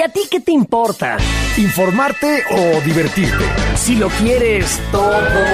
¿A ti qué te importa? ¿Informarte o divertirte? Si lo quieres todo.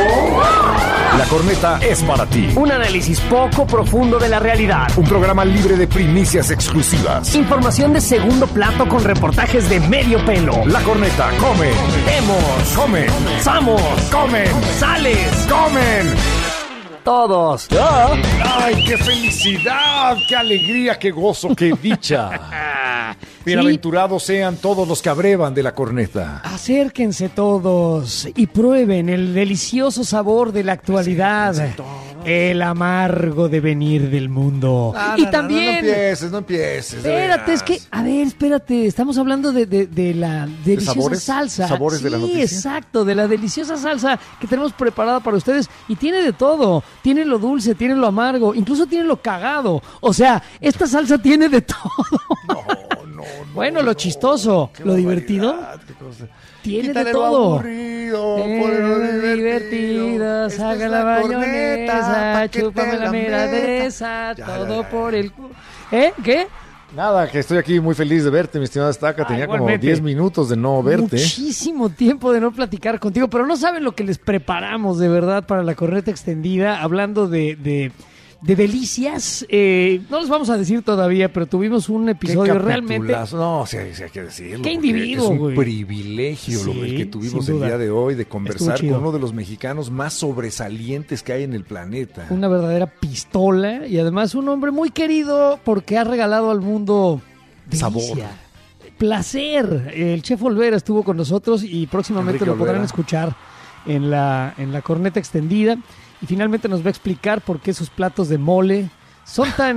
La Corneta es para ti. Un análisis poco profundo de la realidad. Un programa libre de primicias exclusivas. Información de segundo plato con reportajes de medio pelo. La Corneta come. Vemos. Comen. Somos. Comen. Sales. Comen. Todos. ¡Ay, qué felicidad! ¡Qué alegría! ¡Qué gozo! ¡Qué dicha! Bienaventurados sean todos los que abrevan de la corneta. Acérquense todos y prueben el delicioso sabor de la actualidad. El amargo devenir del mundo. Y también... No empieces. Espérate, es que... A ver, espérate. Estamos hablando de la deliciosa salsa. ¿Sabores de la noticia? Sí, exacto. De la deliciosa salsa que tenemos preparada para ustedes. Y tiene de todo. Tiene lo dulce, tiene lo amargo, incluso tiene lo cagado. O sea, esta salsa tiene de todo. No. Bueno, lo chistoso, lo divertido. Tiene Quítale de todo. Lo aburrido, ponle lo divertido. Saca la bayonesa, chúpame la miradesa, todo por el... ¿Qué? Nada, que estoy aquí muy feliz de verte, mi estimada Estaca. Tenía como igualmente. 10 minutos de no verte. Muchísimo tiempo de no platicar contigo, pero no saben lo que les preparamos de verdad para la corneta extendida, hablando de delicias. No les vamos a decir todavía, pero tuvimos un episodio realmente... No, sí hay que decirlo. Qué individuo, es un güey. privilegio el que tuvimos el día de hoy de conversar con uno de los mexicanos más sobresalientes que hay en el planeta. Una verdadera pistola y además un hombre muy querido porque ha regalado al mundo delicia, sabor, placer. El Chef Olvera estuvo con nosotros y próximamente Enrique lo podrán Olvera. escuchar en la corneta extendida. Y finalmente nos va a explicar por qué sus platos de mole son tan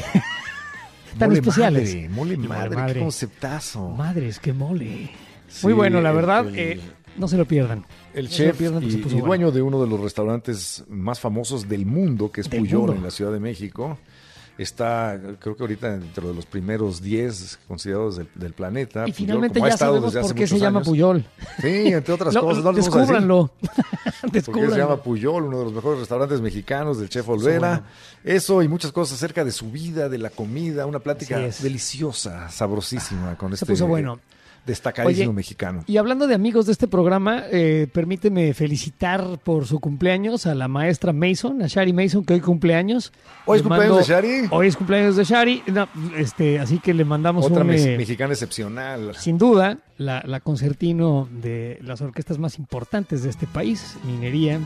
mole especiales. Mole madre, qué conceptazo. Madres, qué mole. Sí, Muy bueno, la verdad. el- No se lo pierdan. El No se chef lo pierdan, porque se puso y bueno. dueño de uno de los restaurantes más famosos del mundo, que es Del Puyol, mundo. en la Ciudad de México. Está, creo que ahorita dentro de los primeros 10 considerados del planeta. Y Puyol, finalmente como ha ya estado sabemos desde hace por qué se muchos llama años. Puyol. Sí, entre otras cosas. No les vamos a decir Descúbranlo. por qué se llama Descúbranlo. Puyol, uno de los mejores restaurantes mexicanos del Chef Olvera. bueno. Eso y muchas cosas acerca de su vida, de la comida, una plática Así es. deliciosa, sabrosísima con Se puso bueno. destacadísimo Oye, mexicano. Y hablando de amigos de este programa, permíteme felicitar por su cumpleaños a la maestra Mason, a Shari Mason, que hoy cumpleaños. ¿Hoy es Le cumpleaños de Shari? Hoy es cumpleaños de Shari. No, así que le mandamos Otra un... mexicana excepcional. Sin duda, la concertino de las orquestas más importantes de este país, Minería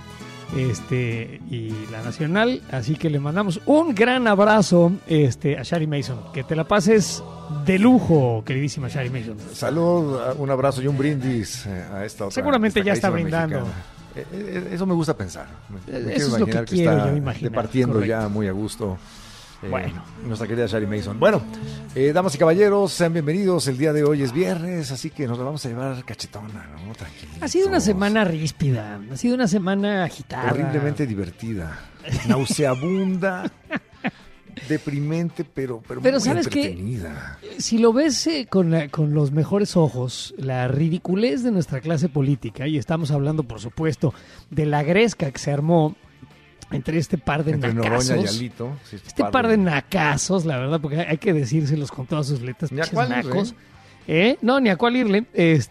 y la Nacional. Así que le mandamos un gran abrazo a Shari Mason. Que te la pases de lujo, queridísima Shari Mason. Salud, un abrazo y un brindis a esta otra. Seguramente ya está destacadísima brindando. mexicana. Eso me gusta pensar. Me quiero Eso es lo que imaginar quiero está yo imaginar, departiendo correcto. ya muy a gusto. Bueno. Nuestra querida Shari Mason. Bueno, damas y caballeros, sean bienvenidos. El día de hoy es viernes, así que nos la vamos a llevar cachetona, ¿no? Tranquilitos. Ha sido una semana ríspida, ha sido una semana agitada. horriblemente divertida, nauseabunda, deprimente, pero muy ¿sabes qué? entretenida. Si lo ves con los mejores ojos, la ridiculez de nuestra clase política, y estamos hablando, por supuesto, de la gresca que se armó entre este par de Entre Noroña y nacazos. Alito. Sí, Este par de nacazos, la verdad, porque hay que decírselos con todas sus letras, Ni a pinches cuál irle, nacos. No, ni a cuál irle.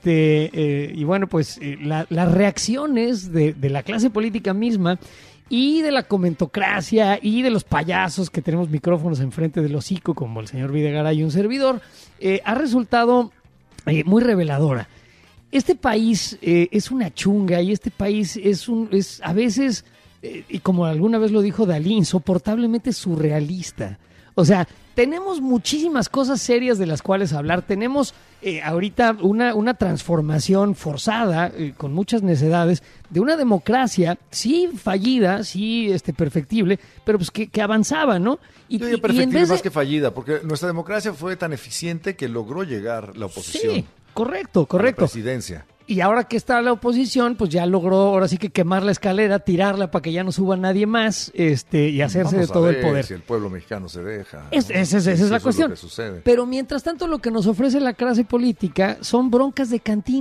Y bueno, pues las reacciones de la clase política misma y de la comentocracia y de los payasos que tenemos micrófonos enfrente del hocico, como el señor Videgaray y un servidor, ha resultado muy reveladora. Este país es una chunga y este país es a veces, y como alguna vez lo dijo Dalí, insoportablemente surrealista. O sea, tenemos muchísimas cosas serias de las cuales hablar. Tenemos ahorita una transformación forzada, con muchas necedades, de una democracia, sí fallida, sí perfectible, pero pues que avanzaba, ¿no? Yo diría perfectible más que fallida, porque nuestra democracia fue tan eficiente que logró llegar la oposición. Sí, correcto. A la presidencia. Y ahora que está la oposición, pues ya logró ahora sí que quemar la escalera, tirarla para que ya no suba nadie más, y hacerse Vamos de todo a el ver poder. si el pueblo mexicano se deja. Esa es la eso cuestión. lo que sucede. Pero mientras tanto lo que nos ofrece la clase política son broncas de cantina.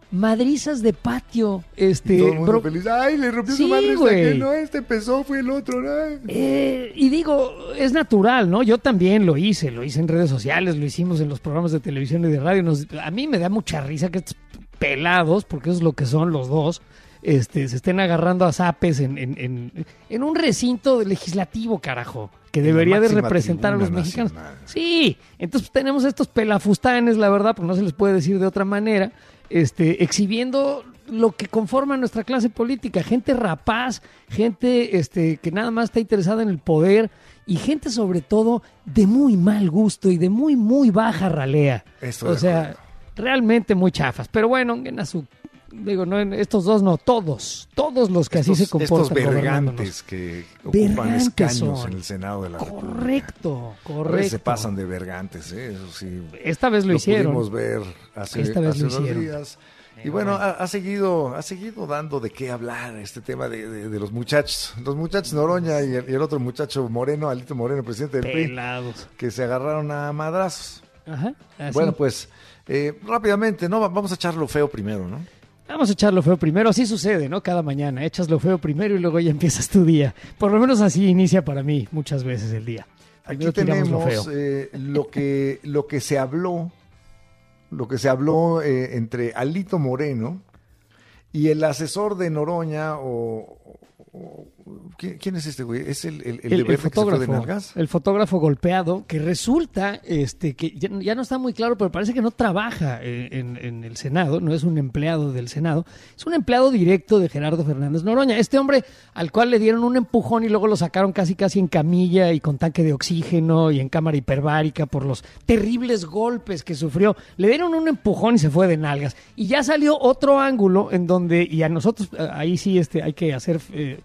madrizas de patio. Todo el mundo feliz. Ay, le rompió su madre hasta que no, empezó, fue el otro, ¿no? Y digo, es natural, ¿no? Yo también lo hice en redes sociales, lo hicimos en los programas de televisión y de radio. A mí me da mucha risa que estos pelados, porque eso es lo que son los dos, se estén agarrando a zapes en un recinto legislativo, carajo, que debería de representar a los mexicanos. Sí, entonces tenemos estos pelafustanes, la verdad, porque no se les puede decir de otra manera, exhibiendo lo que conforma nuestra clase política, gente rapaz, gente que nada más está interesada en el poder y gente sobre todo de muy mal gusto y de muy, muy baja ralea. Realmente muy chafas, pero bueno, no, estos dos no, todos los que así se comportan. Estos vergantes que ocupan escaños en el Senado de la República. Correcto. Se pasan de vergantes, eso sí. Esta vez lo hicieron. Pudimos ver hace 2 días. Y bueno, ha seguido dando de qué hablar este tema de los muchachos. Los muchachos Noroña y el otro muchacho Moreno, Alito Moreno, presidente del PRI, que se agarraron a madrazos. Ajá. Bueno, pues rápidamente, ¿no? Vamos a echar lo feo primero, ¿no? Vamos a echar lo feo primero, así sucede, ¿no? Cada mañana echas lo feo primero y luego ya empiezas tu día. Por lo menos así inicia para mí muchas veces el día. Aquí tenemos lo que se habló entre Alito Moreno y el asesor de Noroña ¿quién es este güey? ¿Es el fotógrafo de nalgas? El fotógrafo golpeado, que resulta que ya no está muy claro, pero parece que no trabaja en el Senado, no es un empleado del Senado, es un empleado directo de Gerardo Fernández Noroña. Este hombre al cual le dieron un empujón y luego lo sacaron casi en camilla y con tanque de oxígeno y en cámara hiperbárica por los terribles golpes que sufrió. Le dieron un empujón y se fue de nalgas. Y ya salió otro ángulo en donde, y a nosotros ahí sí hay que hacer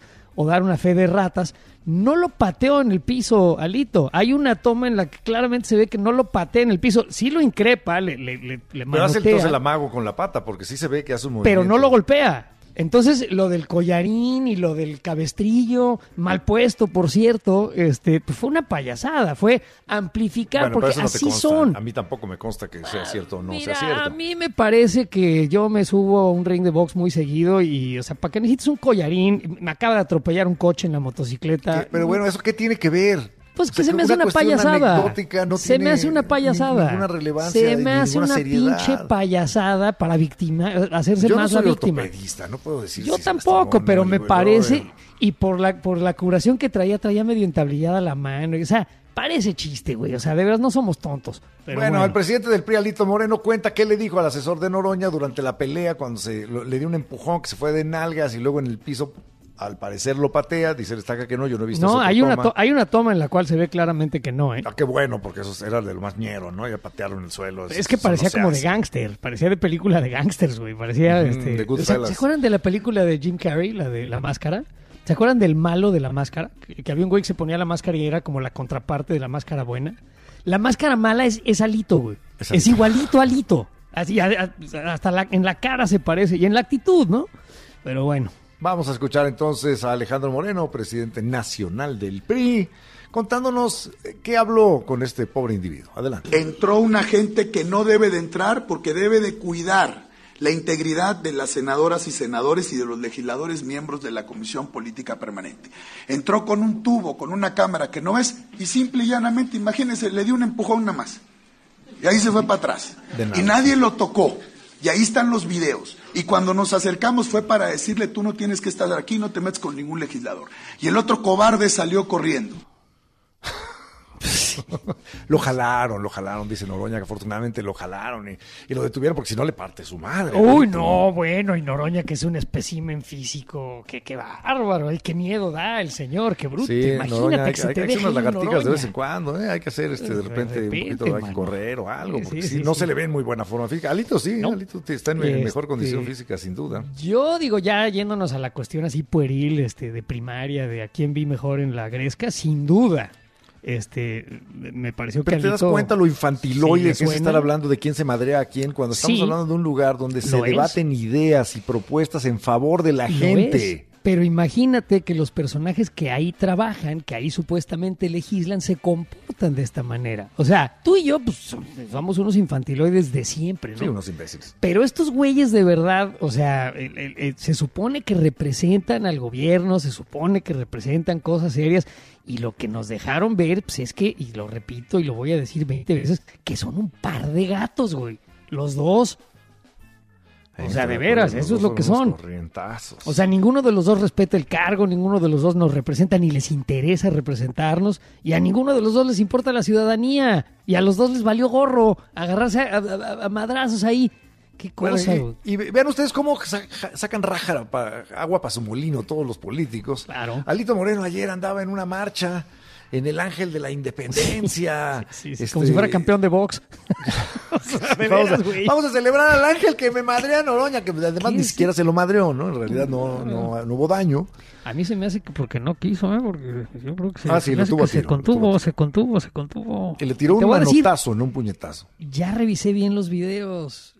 o dar una fe de ratas, no lo pateó en el piso Alito. Hay una toma en la que claramente se ve que no lo patea en el piso. Sí lo increpa, le manotea. Pero hace entonces el amago con la pata, porque sí se ve que hace un movimiento. Pero no lo golpea. Entonces, lo del collarín y lo del cabestrillo, mal puesto, por cierto, pues fue una payasada, fue amplificar, porque no así son. A mí tampoco me consta que sea cierto o no Mira, sea cierto. A mí me parece que yo me subo a un ring de box muy seguido y, o sea, ¿para qué necesitas un collarín? Me acaba de atropellar un coche en la motocicleta. Pero bueno, ¿eso qué tiene que ver? Pues que se me hace una payasada. Se me hace una payasada. Ninguna relevancia. Se me hace una pinche payasada para hacerse más la víctima. Yo no soy ortopedista, no puedo decir. Yo tampoco, pero me parece, y por la curación que traía medio entablillada la mano. O sea, parece chiste, güey. O sea, de verdad no somos tontos. Pero bueno, el presidente del PRI, Alito Moreno, cuenta qué le dijo al asesor de Noroña durante la pelea cuando le dio un empujón que se fue de nalgas y luego en el piso. Al parecer lo patea, dice el Estaca que no, yo no he visto eso. No, hay una toma en la cual se ve claramente que no, ¿eh? Ah, qué bueno, porque eso era de lo más ñero, ¿no? Ya patearon en el suelo. Es que parecía como de gángster, parecía de película de gángsters, güey. Parecía, de Goodfellas. ¿Se acuerdan de la película de Jim Carrey, la de La Máscara? ¿Se acuerdan del malo de La Máscara? Que había un güey que se ponía la máscara y era como la contraparte de la máscara buena. La máscara mala es Alito, güey. Es igualito a Alito. Así, hasta en la cara se parece y en la actitud, ¿no? Pero bueno. Vamos a escuchar entonces a Alejandro Moreno, presidente nacional del PRI, contándonos qué habló con este pobre individuo. Adelante. Entró una gente que no debe de entrar porque debe de cuidar la integridad de las senadoras y senadores y de los legisladores miembros de la Comisión Política Permanente. Entró con un tubo, con una cámara que no es, y simple y llanamente, imagínense, le dio un empujón nada más. Y ahí se fue para atrás. Y nadie lo tocó. Y ahí están los videos. Y cuando nos acercamos fue para decirle, tú no tienes que estar aquí, no te metes con ningún legislador. Y el otro cobarde salió corriendo. Lo jalaron, dice Noroña, que afortunadamente lo jalaron y lo detuvieron porque si no le parte su madre. Uy, no, bueno, y Noroña que es un espécimen físico, qué bárbaro, qué miedo da el señor, qué bruto. Sí, imagínate Noroña, que se te deje unas ir lagartijas Noroña. de vez en cuando, hay que hacer de repente un poquito, hay que correr o algo, porque si no se le ve en muy buena forma física. Alito sí, ¿no? Alito está en mejor condición física, sin duda. Yo digo, ya yéndonos a la cuestión así pueril, de primaria, de a quién vi mejor en la Gresca, sin duda. Me pareció que Pero te das cuenta lo infantiloide que es estar hablando de quién se madrea a quién cuando estamos hablando de un lugar donde se debaten ideas y propuestas en favor de la gente. Pero imagínate que los personajes que ahí trabajan, que ahí supuestamente legislan, se comportan de esta manera. O sea, tú y yo pues, somos unos infantiloides de siempre, ¿no? Sí, unos imbéciles. Pero estos güeyes de verdad, o sea, se supone que representan al gobierno, se supone que representan cosas serias, y lo que nos dejaron ver, pues es que, y lo repito y lo voy a decir 20 veces, que son un par de gatos, güey. Los dos. O sea, de veras, eso es lo que son. O sea, ninguno de los dos respeta el cargo, ninguno de los dos nos representa, ni les interesa representarnos, y a ninguno de los dos les importa la ciudadanía, y a los dos les valió gorro agarrarse a madrazos ahí. Qué cosa, bueno, y vean ustedes cómo sacan raja, agua para su molino todos los políticos. Claro. Alito Moreno ayer andaba en una marcha en el Ángel de la Independencia. Sí, como si fuera campeón de box. O sea, de veras, vamos a celebrar al Ángel que me madrea a Noroña, que además ni siquiera se lo madreó, ¿no? En realidad no hubo daño. A mí se me hace que porque no quiso, porque yo creo que se contuvo. Que le tiró un manotazo, no un puñetazo. Ya revisé bien los videos.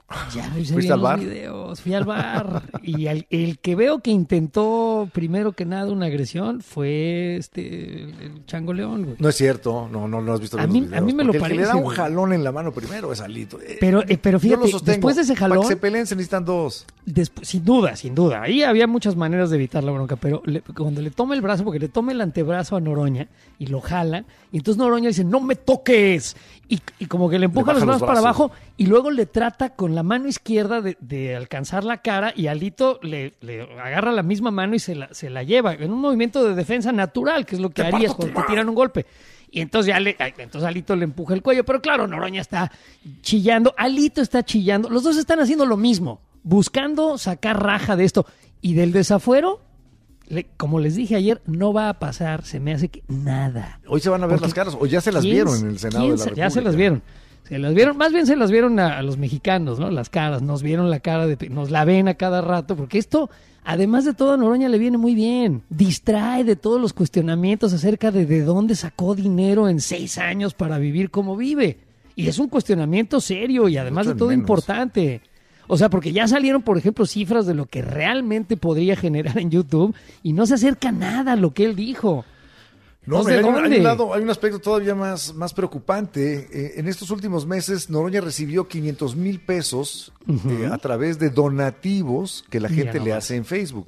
Fui al bar y el que veo que intentó primero que nada una agresión fue el Chango León, güey. No es cierto, no has visto los videos. A mí me lo parece. El que le da un jalón en la mano primero es Alito. Pero fíjate, después de ese jalón, para que se peleen se necesitan dos. Sin duda. Ahí había muchas maneras de evitar la bronca, pero cuando le toma el brazo, porque le toma el antebrazo a Noroña y lo jala, y entonces Noroña dice, no me toques, y como que le empuja los brazos para abajo, y luego le trata con la mano izquierda de alcanzar la cara, y Alito le agarra la misma mano y se la lleva, en un movimiento de defensa natural, que es lo que harías cuando te tiran un golpe. Y entonces entonces Alito le empuja el cuello, pero claro, Noroña está chillando, Alito está chillando, los dos están haciendo lo mismo, buscando sacar raja de esto, y del desafuero, como les dije ayer, no va a pasar, se me hace que nada. Hoy se van a ver las caras, o ya se las vieron en el Senado de la República. Ya se las vieron. Más bien se las vieron a los mexicanos, ¿no? Las caras, nos vieron la cara, nos la ven a cada rato, porque esto, además de todo, a Noroña le viene muy bien. Distrae de todos los cuestionamientos acerca de dónde sacó dinero en 6 años para vivir como vive. Y es un cuestionamiento serio y además de todo importante. O sea, porque ya salieron, por ejemplo, cifras de lo que realmente podría generar en YouTube y no se acerca nada a lo que él dijo. No, hay un aspecto todavía más preocupante. En estos últimos meses, Noroña recibió 500,000 pesos a través de donativos que la gente le hace en Facebook.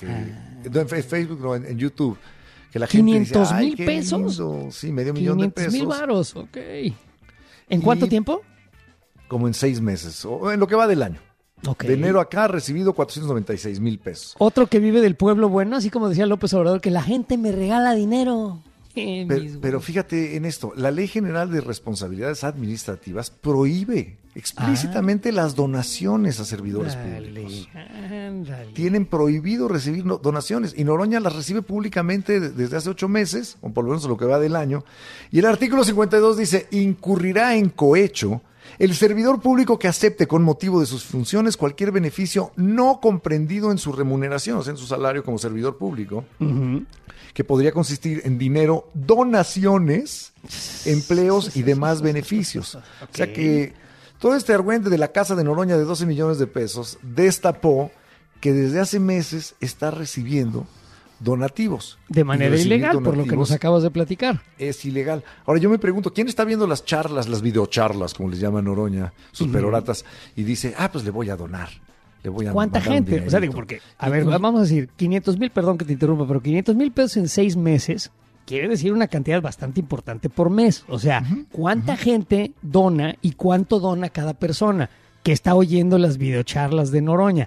En YouTube. Que la gente dice, ¿500,000 pesos? Lindo. Sí, $500,000 de pesos. 500,000 varos, ok. ¿En cuánto tiempo? Como en 6 meses, o en lo que va del año. Okay. De enero acá ha recibido 496,000 pesos. Otro que vive del pueblo bueno, así como decía López Obrador, que la gente me regala dinero. Pero fíjate en esto, la Ley General de Responsabilidades Administrativas prohíbe explícitamente las donaciones a servidores públicos. Tienen prohibido recibir donaciones y Noroña las recibe públicamente desde hace 8 meses, o por lo menos lo que va del año. Y el artículo 52 dice, incurrirá en cohecho el servidor público que acepte con motivo de sus funciones cualquier beneficio no comprendido en su remuneración, o sea, en su salario como servidor público, que podría consistir en dinero, donaciones, empleos y demás beneficios. Okay. O sea que todo este argüente de la casa de Noroña de 12 millones de pesos destapó que desde hace meses está recibiendo donativos. De manera ilegal, por lo que nos acabas de platicar. Es ilegal. Ahora yo me pregunto, ¿quién está viendo las charlas, las videocharlas, como les llama Noroña, sus peroratas, y dice, pues le voy a donar? Le voy a ¿Cuánta gente? O sea, digo, porque, a ver, vamos a decir, 500,000, perdón que te interrumpa, pero 500,000 pesos en 6 meses quiere decir una cantidad bastante importante por mes. O sea, ¿cuánta gente dona y cuánto dona cada persona que está oyendo las videocharlas de Noroña?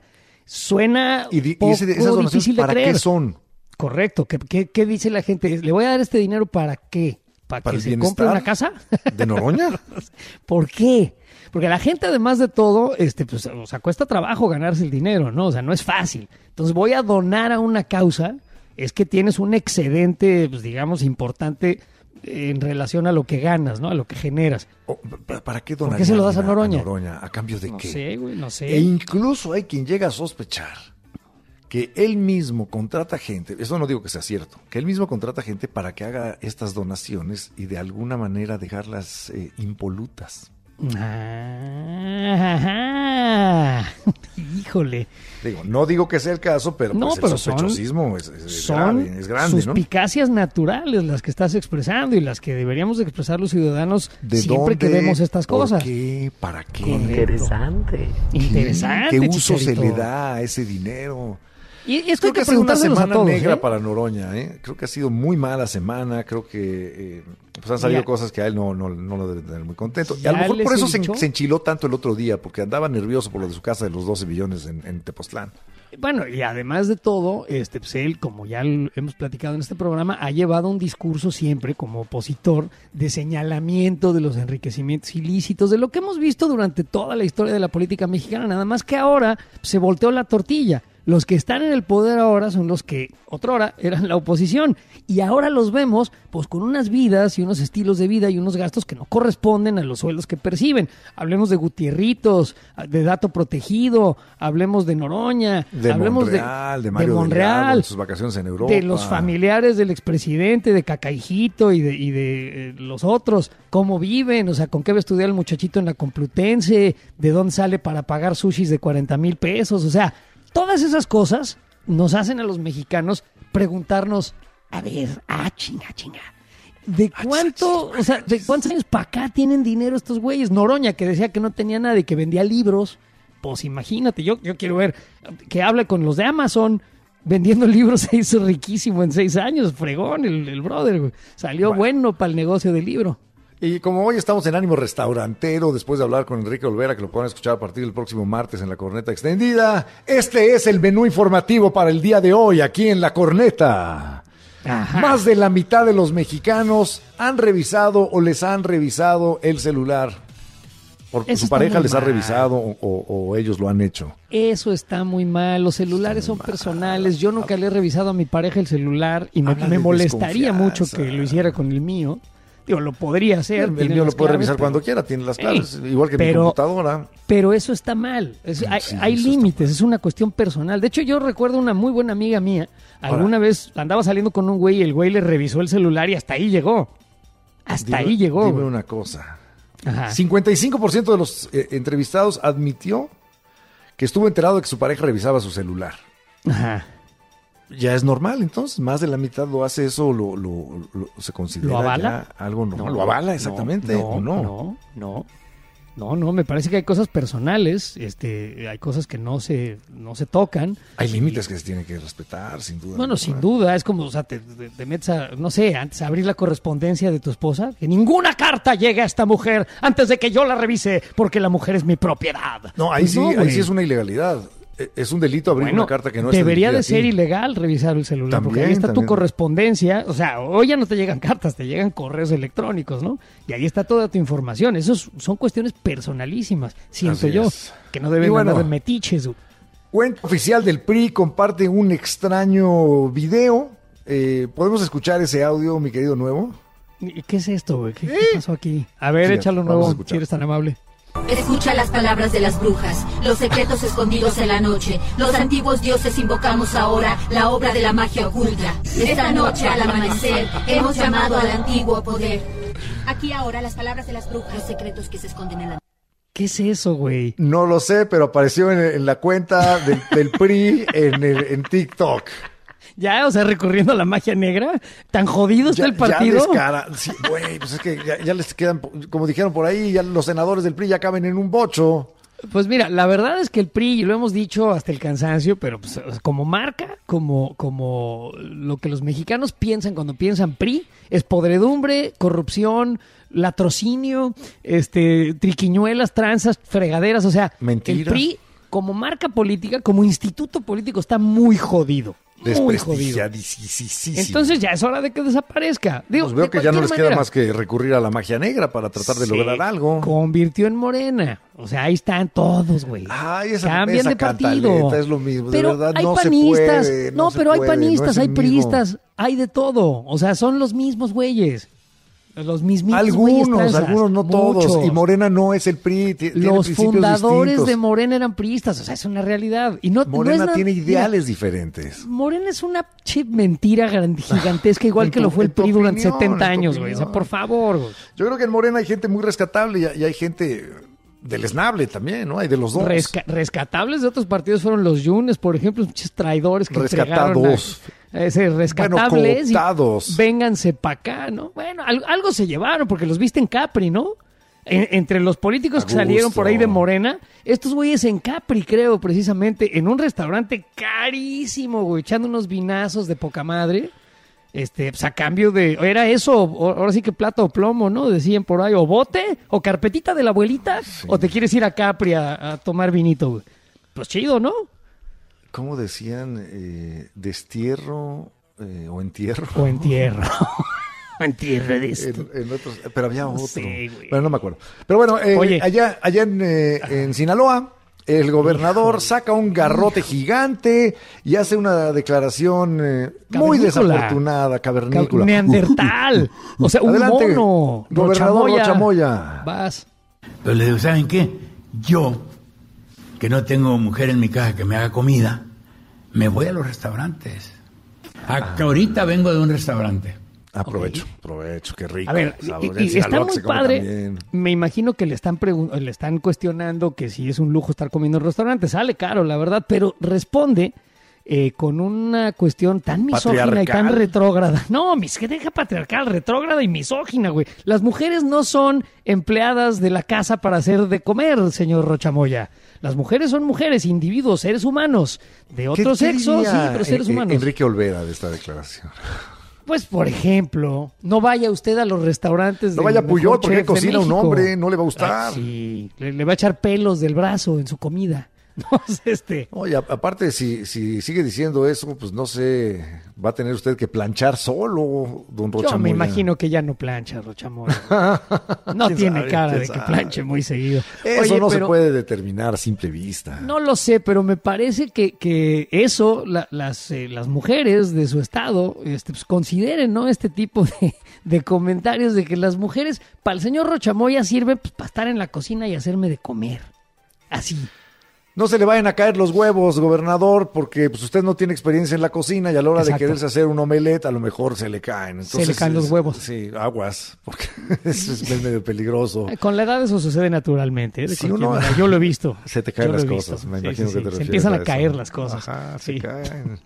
Suena poco difícil de ¿para creer. ¿Qué son? Correcto. ¿Qué dice la gente? ¿Le voy a dar este dinero para qué? ¿Para que se compre una casa? ¿De Noroña? ¿Por qué? Porque la gente, además de todo, pues, o sea, cuesta trabajo ganarse el dinero, ¿no? O sea, no es fácil. Entonces, voy a donar a una causa, es que tienes un excedente, pues, digamos, importante en relación a lo que ganas, ¿no? A lo que generas. ¿Para qué donar? ¿Por qué se lo das a Noroña? ¿A cambio de qué? No sé, güey, no sé. E incluso hay quien llega a sospechar que él mismo contrata gente, eso no digo que sea cierto, que él mismo contrata gente para que haga estas donaciones y de alguna manera dejarlas impolutas. Híjole. Digo, no digo que sea el caso, pero, no, pues pero el sospechosismo son es grande, suspicacias naturales las que estás expresando y las que deberíamos de expresar los ciudadanos siempre que vemos estas cosas. ¿Por qué? ¿Para qué? Interesante. Interesante, ¿Qué uso Chicharito se le da a ese dinero? Y esto creo que hay que ha sido una preguntárselos semana a todos, negra ¿eh? para Noroña, ¿eh? Creo que ha sido muy mala semana, creo que pues han salido cosas que a él no lo debe tener muy contento. Y a lo mejor por eso se enchiló tanto el otro día, porque andaba nervioso por lo de su casa de los 12 billones en Tepoztlán. Bueno, y además de todo, pues él, como ya hemos platicado en este programa, ha llevado un discurso siempre como opositor de señalamiento de los enriquecimientos ilícitos, de lo que hemos visto durante toda la historia de la política mexicana, nada más que ahora se volteó la tortilla. Los que están en el poder ahora son los que otrora eran la oposición y ahora los vemos pues con unas vidas y unos estilos de vida y unos gastos que no corresponden a los sueldos que perciben. Hablemos de Gutierritos, de Dato Protegido, hablemos de Noroña, hablemos de Mario Delgado en sus vacaciones en Europa, de los familiares del expresidente, de Cacaijito y de los otros, cómo viven, o sea, con qué va a estudiar el muchachito en la Complutense, de dónde sale para pagar sushis de 40,000 pesos, o sea, todas esas cosas nos hacen a los mexicanos preguntarnos, a ver, chinga, ¿de cuánto, o sea, de cuántos años para acá tienen dinero estos güeyes? Noroña, que decía que no tenía nada y que vendía libros, pues imagínate, yo quiero ver que hable con los de Amazon, vendiendo libros se hizo riquísimo en 6 años, fregón, el brother, güey. Salió bueno para el negocio del libro. Y como hoy estamos en ánimo restaurantero, después de hablar con Enrique Olvera, que lo pueden escuchar a partir del próximo martes en La Corneta Extendida, este es el menú informativo para el día de hoy, aquí en La Corneta. Ajá. Más de la mitad de los mexicanos han revisado o les han revisado el celular. Porque su pareja les ha revisado o ellos lo han hecho. Eso está muy mal. Los celulares son personales. Yo nunca le he revisado a mi pareja el celular y me molestaría mucho que lo hiciera con el mío. Digo, lo podría hacer. El mío lo puede revisar cuando quiera, tiene las claves, igual que mi computadora. Pero eso está mal. Hay límites, es una cuestión personal. De hecho, yo recuerdo una muy buena amiga mía. Alguna vez andaba saliendo con un güey y el güey le revisó el celular y hasta ahí llegó. Dime una cosa. Ajá. 55% de los entrevistados admitió que estuvo enterado de que su pareja revisaba su celular. Ajá. Ya es normal, entonces, más de la mitad lo hace eso, se considera ¿Lo avala? Ya algo normal. ¿Lo avala exactamente o no? No, me parece que hay cosas personales, hay cosas que no se tocan. Hay límites que se tienen que respetar, sin duda. Bueno, sin duda, es como, o sea, te metes a, no sé, antes a abrir la correspondencia de tu esposa, que ninguna carta llegue a esta mujer antes de que yo la revise, porque la mujer es mi propiedad. No, ahí sí es una ilegalidad. Es un delito abrir una carta que no es debería de ser ilegal revisar el celular, también, porque ahí está tu correspondencia, o sea, hoy ya no te llegan cartas, te llegan correos electrónicos, ¿no? Y ahí está toda tu información, esos son cuestiones personalísimas, siento yo, que no deben andar de metiches. Cuenta oficial del PRI comparte un extraño video, ¿podemos escuchar ese audio, mi querido Nuevo? ¿Qué es esto, güey? ¿Qué pasó aquí? A ver, échalo Nuevo, si eres tan amable. Escucha las palabras de las brujas, los secretos escondidos en la noche. Los antiguos dioses invocamos ahora la obra de la magia oculta. Esta noche al amanecer hemos llamado al antiguo poder. Aquí ahora las palabras de las brujas, los secretos que se esconden en la noche. ¿Qué es eso, güey? No lo sé, pero apareció en la cuenta del PRI en TikTok. Ya, o sea, recurriendo a la magia negra, tan jodido está el partido. Sí, güey, pues es que ya les quedan, como dijeron por ahí, ya los senadores del PRI ya caben en un bocho. Pues mira, la verdad es que el PRI, y lo hemos dicho hasta el cansancio, pero pues, como marca, como lo que los mexicanos piensan cuando piensan PRI, es podredumbre, corrupción, latrocinio, triquiñuelas, tranzas, fregaderas, o sea, mentiras. El PRI como marca política, como instituto político está muy jodido. Muy jodido. Entonces ya es hora de que desaparezca. Digo, pues veo que ya no les queda más que recurrir a la magia negra para tratar de lograr algo. Convirtió en Morena. O sea, ahí están todos, güey. Cambian de partido. Es lo mismo, pero de verdad hay no panistas. se puede. No, pero hay panistas, hay priistas, hay de todo. O sea, son los mismos güeyes. Los mismitos güeyes tranzas. Algunos, no Muchos. todos. Y Morena no es el PRI. Los fundadores distintos. de Morena eran priistas, o sea, es una realidad. Y Morena no es tiene ideales mira, diferentes. Morena es una mentira gigantesca, igual que lo fue el PRI durante 70 años, güey. O sea, por favor, güey. Yo creo que en Morena hay gente muy rescatable y hay gente deleznable también, ¿no? Hay de los dos. Rescatables de otros partidos fueron los Yunes, por ejemplo, muchos traidores que rescatados. Rescatables. Bueno, cooptados. Vénganse para acá, ¿no? Bueno, algo se llevaron porque los viste en Capri, ¿no? Entre los políticos que salieron por ahí de Morena, estos güeyes en Capri, creo, precisamente, en un restaurante carísimo, güey, echando unos vinazos de poca madre. Pues a cambio de... Era eso, ahora sí que plata o plomo, ¿no? Decían por ahí, o bote, o carpetita de la abuelita, sí. O te quieres ir a Capri a tomar vinito, güey. Pues chido, ¿no? ¿Cómo decían? ¿Destierro o entierro? O entierro. Entierro de esto. En otros, pero había otro. Sí, güey. Bueno, no me acuerdo. Pero bueno, Oye. allá en Sinaloa, el gobernador saca un garrote gigante y hace una declaración muy desafortunada, cavernícola. Neandertal. O sea, un Adelante, mono. gobernador Rochamoya. Vas. Pero les digo, ¿saben qué? Yo, que no tengo mujer en mi casa que me haga comida, me voy a los restaurantes. Hasta ahorita vengo de un restaurante. Aprovecho, qué rico. A ver, y está muy padre. También. Me imagino que le están cuestionando que si es un lujo estar comiendo en restaurantes. Sale caro, la verdad, pero responde con una cuestión tan misógina y tan retrógrada. No, que deja patriarcal, retrógrada y misógina, güey. Las mujeres no son empleadas de la casa para hacer de comer, señor Rochamoya. Las mujeres son mujeres, individuos, seres humanos, de otro sexo, sí, pero seres humanos. Enrique Olvera de esta declaración. Pues, por ejemplo, no vaya usted a los restaurantes. No vaya a Puyol porque cocina un hombre, no le va a gustar. Sí, le va a echar pelos del brazo en su comida. No sé, Oye, aparte, si sigue diciendo eso, pues no sé, va a tener usted que planchar solo, don Rochamoya. Yo me imagino que ya no plancha, Rochamoya. No tiene cara de que planche muy seguido. Eso no se puede determinar a simple vista. No lo sé, pero me parece que eso, las mujeres de su estado, pues consideren, ¿no? Este tipo de comentarios de que las mujeres, para el señor Rochamoya, sirven pues, para estar en la cocina y hacerme de comer. Así. No se le vayan a caer los huevos, gobernador, porque pues usted no tiene experiencia en la cocina y a la hora de quererse hacer un omelette a lo mejor se le caen. Entonces, se le caen los huevos. Sí, aguas, porque eso es medio peligroso. Con la edad eso sucede naturalmente. Si yo lo he visto. Se te caen las cosas, me imagino que te refieres. Se empiezan a caer las cosas. Ajá, se caen.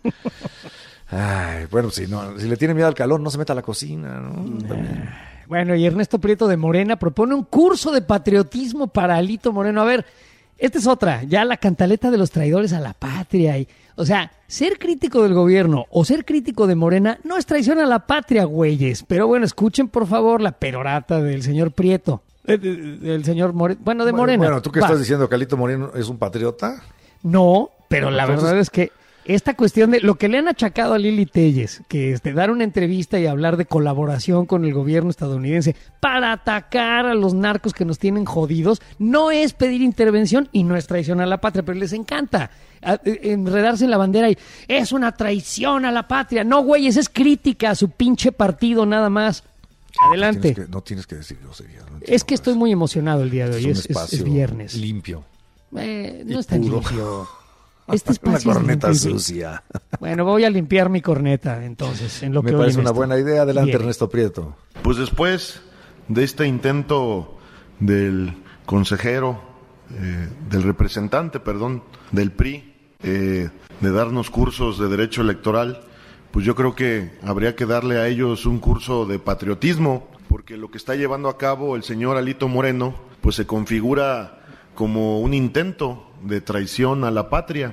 Ay, bueno, si le tiene miedo al calor, no se meta a la cocina, ¿no? Bueno, y Ernesto Prieto de Morena propone un curso de patriotismo para Alito Moreno. A ver, esta es otra, ya la cantaleta de los traidores a la patria. O sea, ser crítico del gobierno o ser crítico de Morena no es traición a la patria, güeyes. Pero bueno, escuchen por favor la perorata del señor Prieto, del señor Moreno, de Morena. Bueno, ¿tú qué estás diciendo, que Alito Moreno es un patriota? No, pero la verdad es que esta cuestión de lo que le han achacado a Lili Telles, que es de dar una entrevista y hablar de colaboración con el gobierno estadounidense para atacar a los narcos que nos tienen jodidos, no es pedir intervención y no es traición a la patria, pero les encanta enredarse en la bandera y es una traición a la patria. No, güey, esa es crítica a su pinche partido nada más. Adelante. No tienes que decir groserías. No es que estoy muy emocionado el día de hoy, es viernes. Limpio. No es tan limpio. Este espacio una corneta sucia. Bueno, voy a limpiar mi corneta, entonces, en lo que me parece una buena idea. Adelante, bien. Ernesto Prieto. Pues después de este intento del consejero, del representante, del PRI, de darnos cursos de derecho electoral, pues yo creo que habría que darle a ellos un curso de patriotismo, porque lo que está llevando a cabo el señor Alito Moreno, pues se configura como un intento de traición a la patria.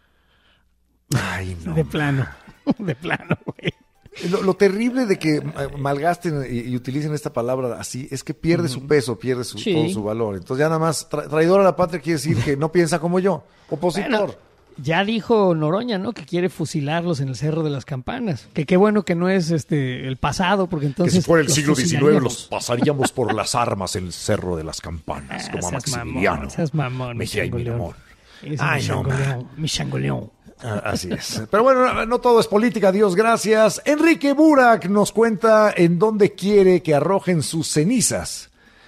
Ay, no. De plano, güey. Lo terrible de que malgasten y utilicen esta palabra así es que pierde su peso, pierde todo su valor. Entonces ya nada más traidor a la patria quiere decir que no piensa como yo, opositor. Bueno, ya dijo Noroña, ¿no? Que quiere fusilarlos en el Cerro de las Campanas. Que qué bueno que no es el pasado, porque entonces... Que si fuera el siglo XIX los pasaríamos por las armas en el Cerro de las Campanas, como a Maximiliano. Seas mamón, Mejía y Miramón. Ay, no, mi changoleón. Así es. Pero bueno, no todo es política, Dios gracias. Enrique Burak nos cuenta en dónde quiere que arrojen sus cenizas.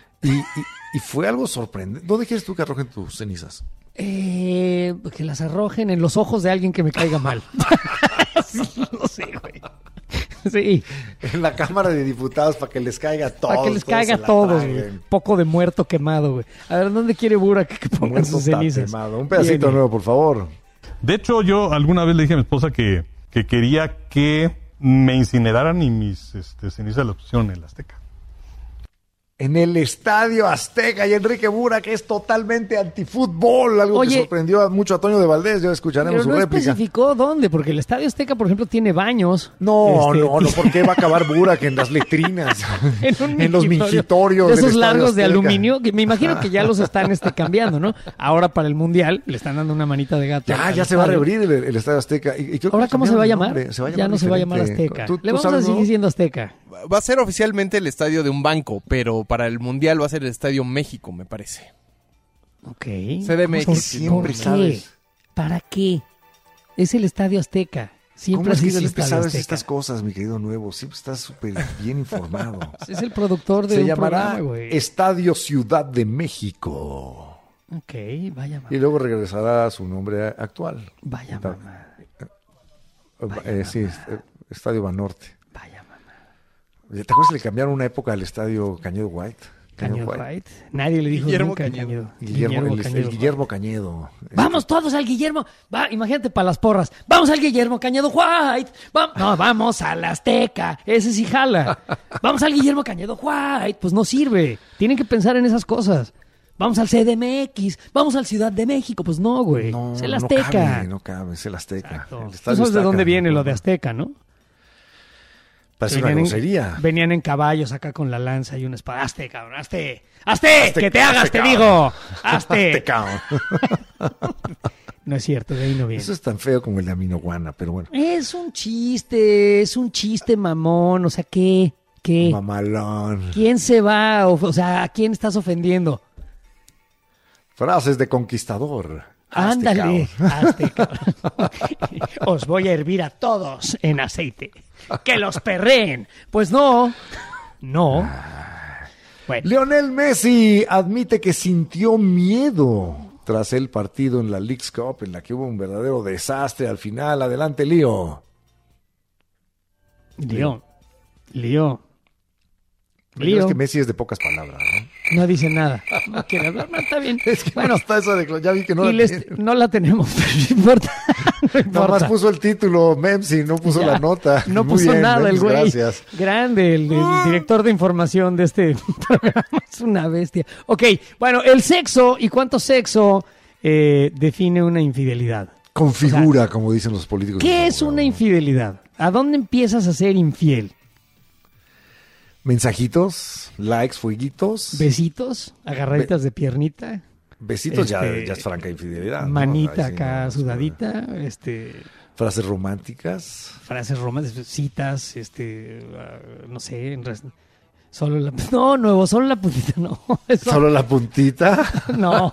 Y fue algo sorprendente. ¿Dónde quieres tú que arrojen tus cenizas? Que las arrojen en los ojos de alguien que me caiga mal. Sí, no sé, güey. Sí. En la Cámara de Diputados para que les caiga a todos. Para que les caiga a todos, güey. Poco de muerto quemado, güey. A ver, ¿dónde quiere Burak que pongan muerto sus cenizas? Quemado. Un pedacito nuevo, por favor. De hecho, yo alguna vez le dije a mi esposa que quería que me incineraran y mis cenizas las pusieron en la Azteca. En el Estadio Azteca, y Enrique Burak es totalmente antifútbol, algo que sorprendió mucho a Toño de Valdés. Ya escucharemos su réplica. Pero no especificó dónde, porque el Estadio Azteca, por ejemplo, tiene baños. No, ¿por qué va a acabar Burak en las letrinas? en los mingitorios de esos largos de aluminio, que me imagino que ya los están cambiando, ¿no? Ahora para el Mundial le están dando una manita de gato. Ya se va a reabrir el Estadio Azteca. Y creo ¿ahora que cómo se va a llamar? Ya no se va a llamar Azteca. Le vamos a seguir diciendo Azteca. Va a ser oficialmente el estadio de un banco, pero para el Mundial va a ser el Estadio México, me parece. Ok. CDMX. Siempre sabes. ¿Para qué? Es el Estadio Azteca. Siempre ha sido el Estadio sabes Azteca. Estas cosas, mi querido Nuevo. Siempre estás súper bien informado. Es el productor de Se un llamará programa, güey. Estadio Ciudad de México. Ok, vaya mamá. Y luego regresará a su nombre actual. Vaya mamá. Sí, Estadio Banorte. Vaya mamá. ¿Te acuerdas que le cambiaron una época al Estadio Cañedo White? Cañedo White. Nadie le dijo Guillermo nunca Cañedo. El Guillermo Cañedo. Vamos todos al Guillermo. Imagínate para las porras. Vamos al Guillermo Cañedo White. Vamos a la Azteca. Ese sí jala. Vamos al Guillermo Cañedo White. Pues no sirve. Tienen que pensar en esas cosas. Vamos al CDMX. Vamos al Ciudad de México. Pues no, güey. No, es el Azteca. No cabe, es el Azteca. Tú sabes de dónde viene lo de Azteca, ¿no? Parece una grosería. Venían en caballos acá con la lanza y una espada. ¡Hazte, cabrón! ¡Hazte! Que te hagas, te digo. ¡Hazte! Cabrón. No es cierto, de ahí no viene. Eso es tan feo como el de Aminoguana, pero bueno. Es un chiste mamón. O sea, ¿qué? Mamalón. ¿Quién se va? O sea, ¿a quién estás ofendiendo? Frases de conquistador. Ándale, hazte, cabrón. Os voy a hervir a todos en aceite. ¡Que los perreen! Pues no. Bueno. Lionel Messi admite que sintió miedo tras el partido en la Leagues Cup, en la que hubo un verdadero desastre al final. Adelante, Lío. Lío. Es que Messi es de pocas palabras, ¿no? No dice nada. No quiere hablar, no, está bien. Es que bueno, está eso de... Ya vi que no no la tenemos, pero no importa. Nada más puso el título, Memsi, no puso la nota. No Muy puso bien, nada el güey. Gracias. Grande, el director de información de este programa. Es una bestia. Ok, bueno, el sexo y cuánto sexo define una infidelidad. Configura, como dicen los políticos. ¿Qué es una infidelidad? ¿A dónde empiezas a ser infiel? Mensajitos, likes, fueguitos. Besitos, agarraditas de piernita. Besitos ya es franca infidelidad. Manita, ¿no? acá sudadita. Frases románticas. Frases románticas, citas, no sé. Solo la puntita, no. Eso, ¿Solo la puntita? No.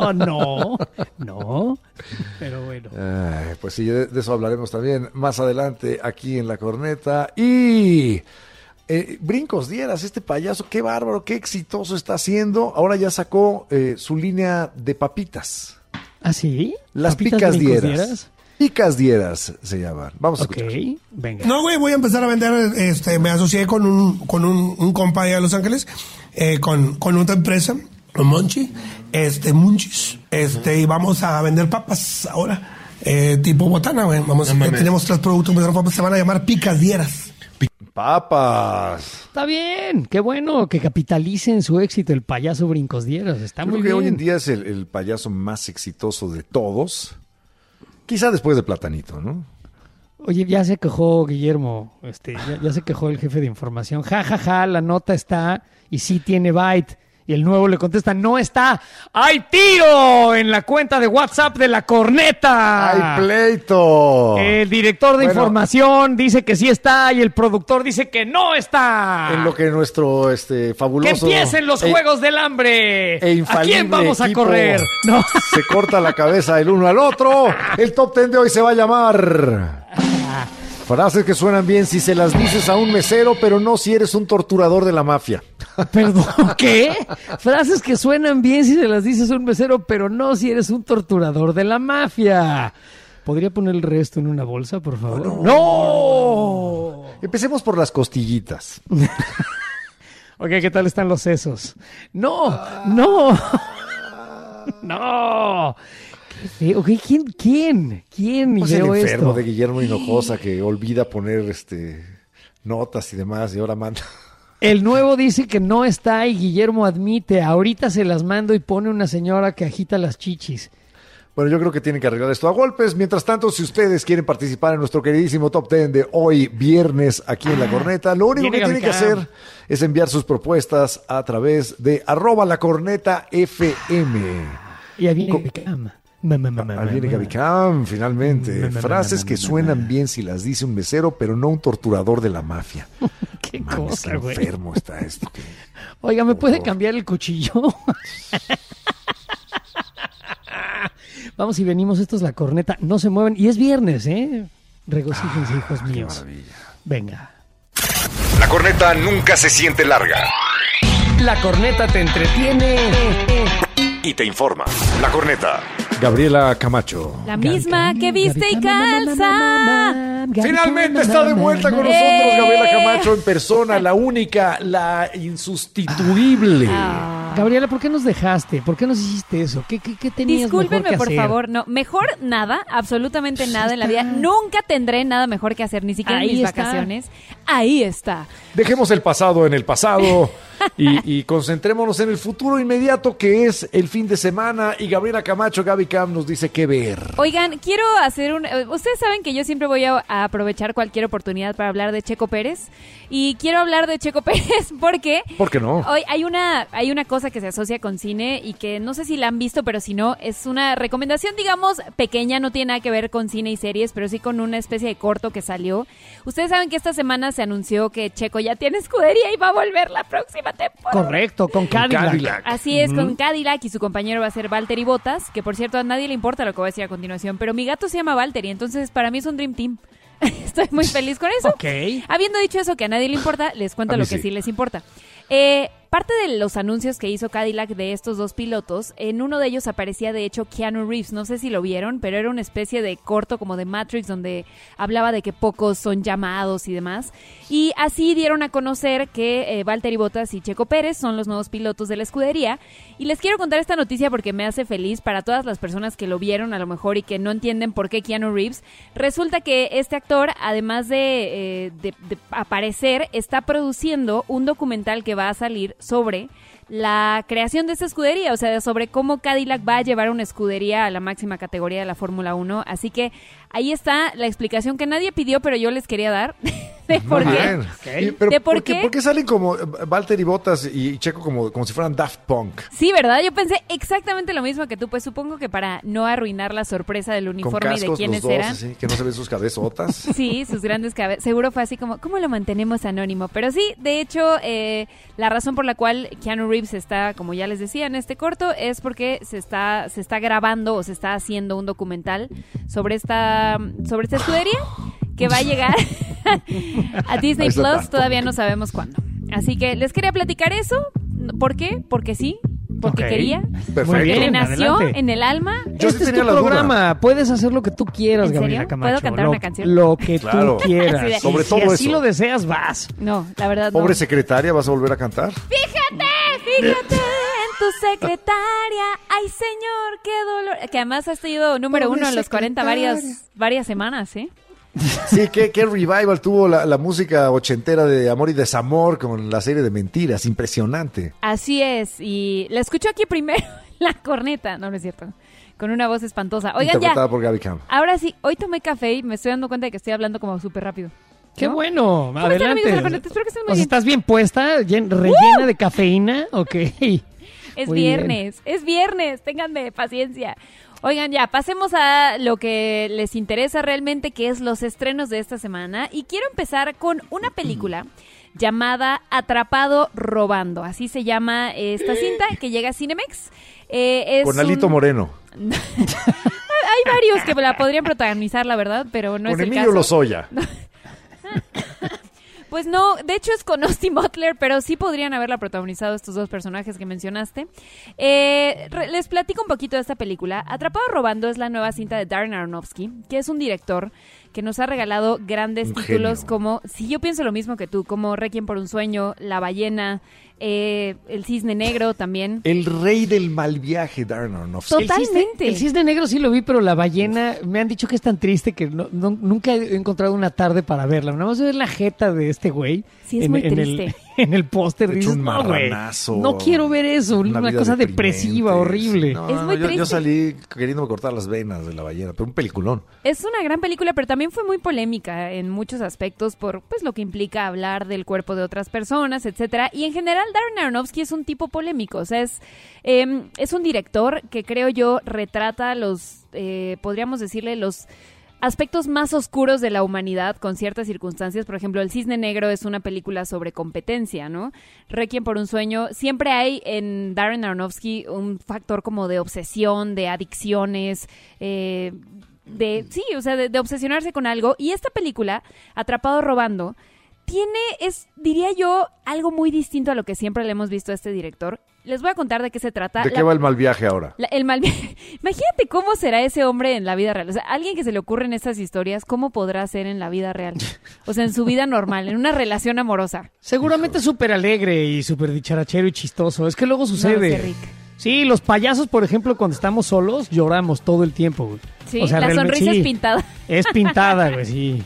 Pero bueno. Pues sí, de eso hablaremos también más adelante aquí en La Corneta. Y... Brincos Dieras, este payaso, qué bárbaro, qué exitoso está haciendo. Ahora ya sacó su línea de papitas. ¿Ah, sí? Las Picas Dieras. Picas Dieras se llaman. Vamos a escuchar. Venga. No, güey, voy a empezar a vender, me asocié con un compa allá de Los Ángeles, con otra empresa, Monchi, Munchis, y vamos a vender papas ahora, tipo botana, güey. Tenemos 3 productos, papas, se van a llamar Picas Dieras. Papas. Está bien, qué bueno que capitalicen su éxito el payaso Brincos Dieras. Está muy bien. Creo que hoy en día es el payaso más exitoso de todos. Quizá después de Platanito, ¿no? Oye, ya se quejó Guillermo, ya se quejó el jefe de información. Ja, la nota está y sí tiene byte. Y el nuevo le contesta, no está. ¡Hay tiro en la cuenta de WhatsApp de La Corneta! ¡Hay pleito! El director de información dice que sí está y el productor dice que no está. En lo que nuestro fabuloso... ¡Que empiecen los Juegos del Hambre! ¿A quién vamos a correr? No. Se corta la cabeza el uno al otro. El Top 10 de hoy se va a llamar... Frases que suenan bien si se las dices a un mesero, pero no si eres un torturador de la mafia. ¿Perdón? ¿Qué? Frases que suenan bien si se las dices a un mesero, pero no si eres un torturador de la mafia. ¿Podría poner el resto en una bolsa, por favor? ¡No! Empecemos por las costillitas. Ok, ¿qué tal están los sesos? ¡No! ¡No! ¡No! Ok, ¿quién? Pues el enfermo de Guillermo Hinojosa que olvida poner notas y demás y ahora manda. El nuevo dice que no está y Guillermo admite, ahorita se las mando y pone una señora que agita las chichis. Bueno, yo creo que tienen que arreglar esto a golpes. Mientras tanto, si ustedes quieren participar en nuestro queridísimo Top 10 de hoy, viernes, aquí en La Corneta, lo único que tienen que hacer es enviar sus propuestas a través de @lacornetafm. Y ahí viene Gabicam. Ahí viene Gabicam, finalmente. Frases que suenan bien si las dice un mesero, pero no un torturador de la mafia. Qué cosa, güey. Qué enfermo está esto. Oiga, ¿me puede cambiar el cuchillo? Vamos y venimos, esto es La Corneta. No se mueven. Y es viernes, ¿eh? Regocíjense, hijos míos. Qué maravilla. Venga. La corneta nunca se siente larga. La Corneta te entretiene Y te informa. La corneta. Gabriela Camacho. La misma que viste y calza. Finalmente está de vuelta con nosotros Gabriela Camacho en persona, la única, la insustituible. Gabriela, ¿por qué nos dejaste? ¿Por qué nos hiciste eso? ¿Qué tenías Discúlpenme, mejor que por hacer? favor. No, mejor nada, absolutamente nada en la vida. Nunca tendré nada mejor que hacer, ni siquiera en mis vacaciones. Ahí está. Dejemos el pasado en el pasado y concentrémonos en el futuro inmediato que es el fin de semana. Y Gabriela Camacho, Gaby Cam, nos dice qué ver. Oigan, quiero hacer ustedes saben que yo siempre voy a aprovechar cualquier oportunidad para hablar de Checo Pérez. Y quiero hablar de Checo Pérez porque... ¿Por qué no? Hoy hay una cosa que se asocia con cine y que no sé si la han visto, pero si no, es una recomendación, digamos, pequeña, no tiene nada que ver con cine y series, pero sí con una especie de corto que salió. Ustedes saben que esta semana se anunció que Checo ya tiene escudería y va a volver la próxima temporada. Correcto, con Cadillac. Así es, con Cadillac, y su compañero va a ser Valtteri Bottas, que por cierto a nadie le importa lo que voy a decir a continuación, pero mi gato se llama Valtteri, entonces para mí es un Dream Team. Estoy muy feliz con eso. Okay. Habiendo dicho eso que a nadie le importa, les cuento lo que sí les importa. Parte de los anuncios que hizo Cadillac de estos dos pilotos, en uno de ellos aparecía de hecho Keanu Reeves, no sé si lo vieron, pero era una especie de corto como de Matrix donde hablaba de que pocos son llamados y demás. Y así dieron a conocer que Valtteri Bottas y Checo Pérez son los nuevos pilotos de la escudería. Y les quiero contar esta noticia porque me hace feliz para todas las personas que lo vieron a lo mejor y que no entienden por qué Keanu Reeves. Resulta que este actor, además de aparecer, está produciendo un documental que va a salir sobre la creación de esta escudería, o sea, sobre cómo Cadillac va a llevar una escudería a la máxima categoría de la Fórmula 1. Así que ahí está la explicación que nadie pidió, pero yo les quería dar de por qué. Okay. Pero ¿por qué salen como Valtteri Bottas y Checo como si fueran Daft Punk? Sí, ¿verdad? Yo pensé exactamente lo mismo que tú, pues supongo que para no arruinar la sorpresa del uniforme y de quiénes eran. Así, que no se ven sus cabezotas. Sí, sus grandes cabezas. Seguro fue así como, ¿cómo lo mantenemos anónimo? Pero sí, de hecho, la razón por la cual Keanu Reeves está, como ya les decía, en este corto es porque se está grabando o se está haciendo un documental sobre esta escudería que va a llegar a Disney Plus, todavía no sabemos cuándo. Así que les quería platicar eso. ¿Por qué? Porque sí. Porque quería. Perfecto. Muy bien, le nació adelante. en el alma. Yo Este sí es tu tenía la programa. Puedes hacer lo que tú quieras, ¿En serio? Gabriela Camacho. ¿Puedo cantar una canción? Lo que Claro. tú quieras. Así de- Sobre todo si así eso. lo deseas, vas. No, la verdad no. Pobre secretaria, ¿vas a volver a cantar? Fíjate en tu secretaria. Ay, señor, qué dolor. Que además has sido número Pobre 1 en los 40 secretaria. varias semanas, ¿eh? Sí, qué revival tuvo la música ochentera de Amor y Desamor con la serie de Mentiras, impresionante. Así es, y la escucho aquí primero, la corneta, no es cierto, con una voz espantosa. Oigan, Interpretada ya, por Gaby Cam. ahora sí, hoy tomé café y me estoy dando cuenta de que estoy hablando como súper rápido. Qué ¿no? bueno, ¿Cómo están, amigos de la adelante. corneta? Espero que estén muy O sea, bien. ¿estás bien puesta? ¿Rellena de cafeína? Ok. Es Muy viernes, es viernes, ténganme paciencia. Oigan, ya, pasemos a lo que les interesa realmente, que es los estrenos de esta semana. Y quiero empezar con una película llamada Atrapado Robando. Así se llama esta cinta que llega a Cinemex. Con Alito Moreno. Hay varios que la podrían protagonizar, la verdad, pero no es el caso. Con Emilio Lozoya. Pues no, de hecho es con Austin Butler, pero sí podrían haberla protagonizado estos dos personajes que mencionaste. Les platico un poquito de esta película. Atrapado Robando es la nueva cinta de Darren Aronofsky, que es un director que nos ha regalado grandes títulos como, sí, yo pienso lo mismo que tú, como Requiem por un sueño, La ballena, El cisne negro también. El rey del mal viaje, Darren Aronofsky. Totalmente. El cisne negro sí lo vi, pero La ballena me han dicho que es tan triste que nunca he encontrado una tarde para verla. Nada más ver la jeta de este güey. Sí, es muy triste. En el póster dices, un marranazo. No quiero ver eso, una cosa depresiva, horrible. Es muy triste. Yo salí queriéndome cortar las venas de La ballena, pero un peliculón. Es una gran película, pero también fue muy polémica en muchos aspectos por pues lo que implica hablar del cuerpo de otras personas, etcétera. Y en general Darren Aronofsky es un tipo polémico, o sea, es un director que creo yo retrata los, podríamos decirle, los aspectos más oscuros de la humanidad con ciertas circunstancias. Por ejemplo, El cisne negro es una película sobre competencia, ¿no? Requiem por un sueño. Siempre hay en Darren Aronofsky un factor como de obsesión, de adicciones, de obsesionarse con algo. Y esta película, Atrapado Robando, diría yo, algo muy distinto a lo que siempre le hemos visto a este director. Les voy a contar de qué se trata. ¿De qué va el mal viaje ahora? El mal viaje. Imagínate cómo será ese hombre en la vida real. O sea, alguien que se le ocurren estas historias, ¿cómo podrá ser en la vida real? O sea, en su vida normal, en una relación amorosa. Seguramente súper alegre y súper dicharachero y chistoso. Es que luego sucede. No sé, Rick. Sí, los payasos, por ejemplo, cuando estamos solos, lloramos todo el tiempo, güey. Sí, o sea, la sonrisa es pintada. Es pintada, güey, sí.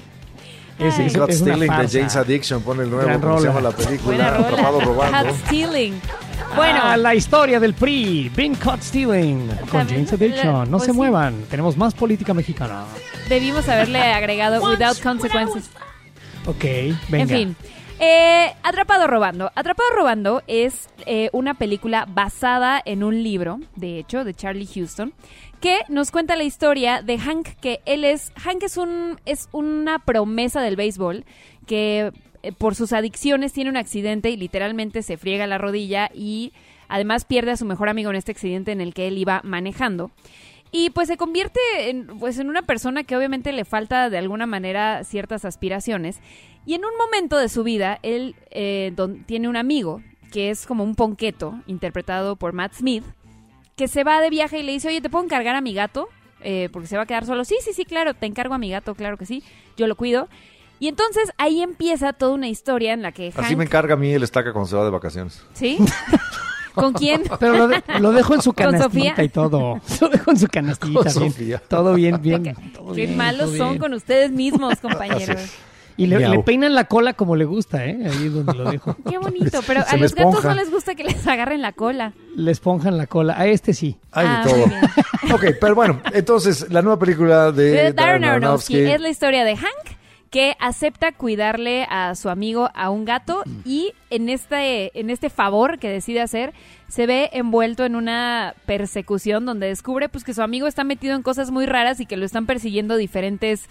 Es Caught Stealing de Jane's Addiction, pone el nuevo, ¿cómo se llama la película? Atrapado Robando. Caught Stealing. Bueno, la historia del PRI, Been Caught Stealing, con Jane's Addiction. No se muevan, tenemos más política mexicana. Debimos haberle agregado Without Consequences. Ok, venga. En fin. Atrapado Robando. Atrapado Robando es una película basada en un libro, de hecho, de Charlie Huston, que nos cuenta la historia de Hank, Hank es una promesa del béisbol que por sus adicciones tiene un accidente y literalmente se friega la rodilla y además pierde a su mejor amigo en este accidente en el que él iba manejando. Y pues se convierte en una persona que obviamente le falta de alguna manera ciertas aspiraciones. Y en un momento de su vida, él tiene un amigo que es como un ponqueto, interpretado por Matt Smith, que se va de viaje y le dice, oye, ¿te puedo encargar a mi gato? Porque se va a quedar solo. Sí, claro, te encargo a mi gato, claro que sí, yo lo cuido. Y entonces ahí empieza toda una historia en la que Hank... Así me encarga a mí el Estaca cuando se va de vacaciones. ¿Sí? ¿Con quién? Pero lo dejo en su ¿Con canastita Sofía? y todo. Lo dejo en su canastita. Con bien. Sofía. Todo bien. Todo Qué bien, malos todo son bien. con ustedes mismos, compañeros. Y le peinan la cola como le gusta, Ahí es donde lo dejo. Qué bonito, pero Se a le los gatos esponja. no les gusta que les agarren la cola. Le esponjan la cola. A este sí. Hay de muy todo. bien. Ok, pero bueno, entonces, la nueva película de Darren Aronofsky Aronofsky. es la historia de Hank, que acepta cuidarle a su amigo a un gato y en este favor que decide hacer, se ve envuelto en una persecución donde descubre pues que su amigo está metido en cosas muy raras y que lo están persiguiendo diferentes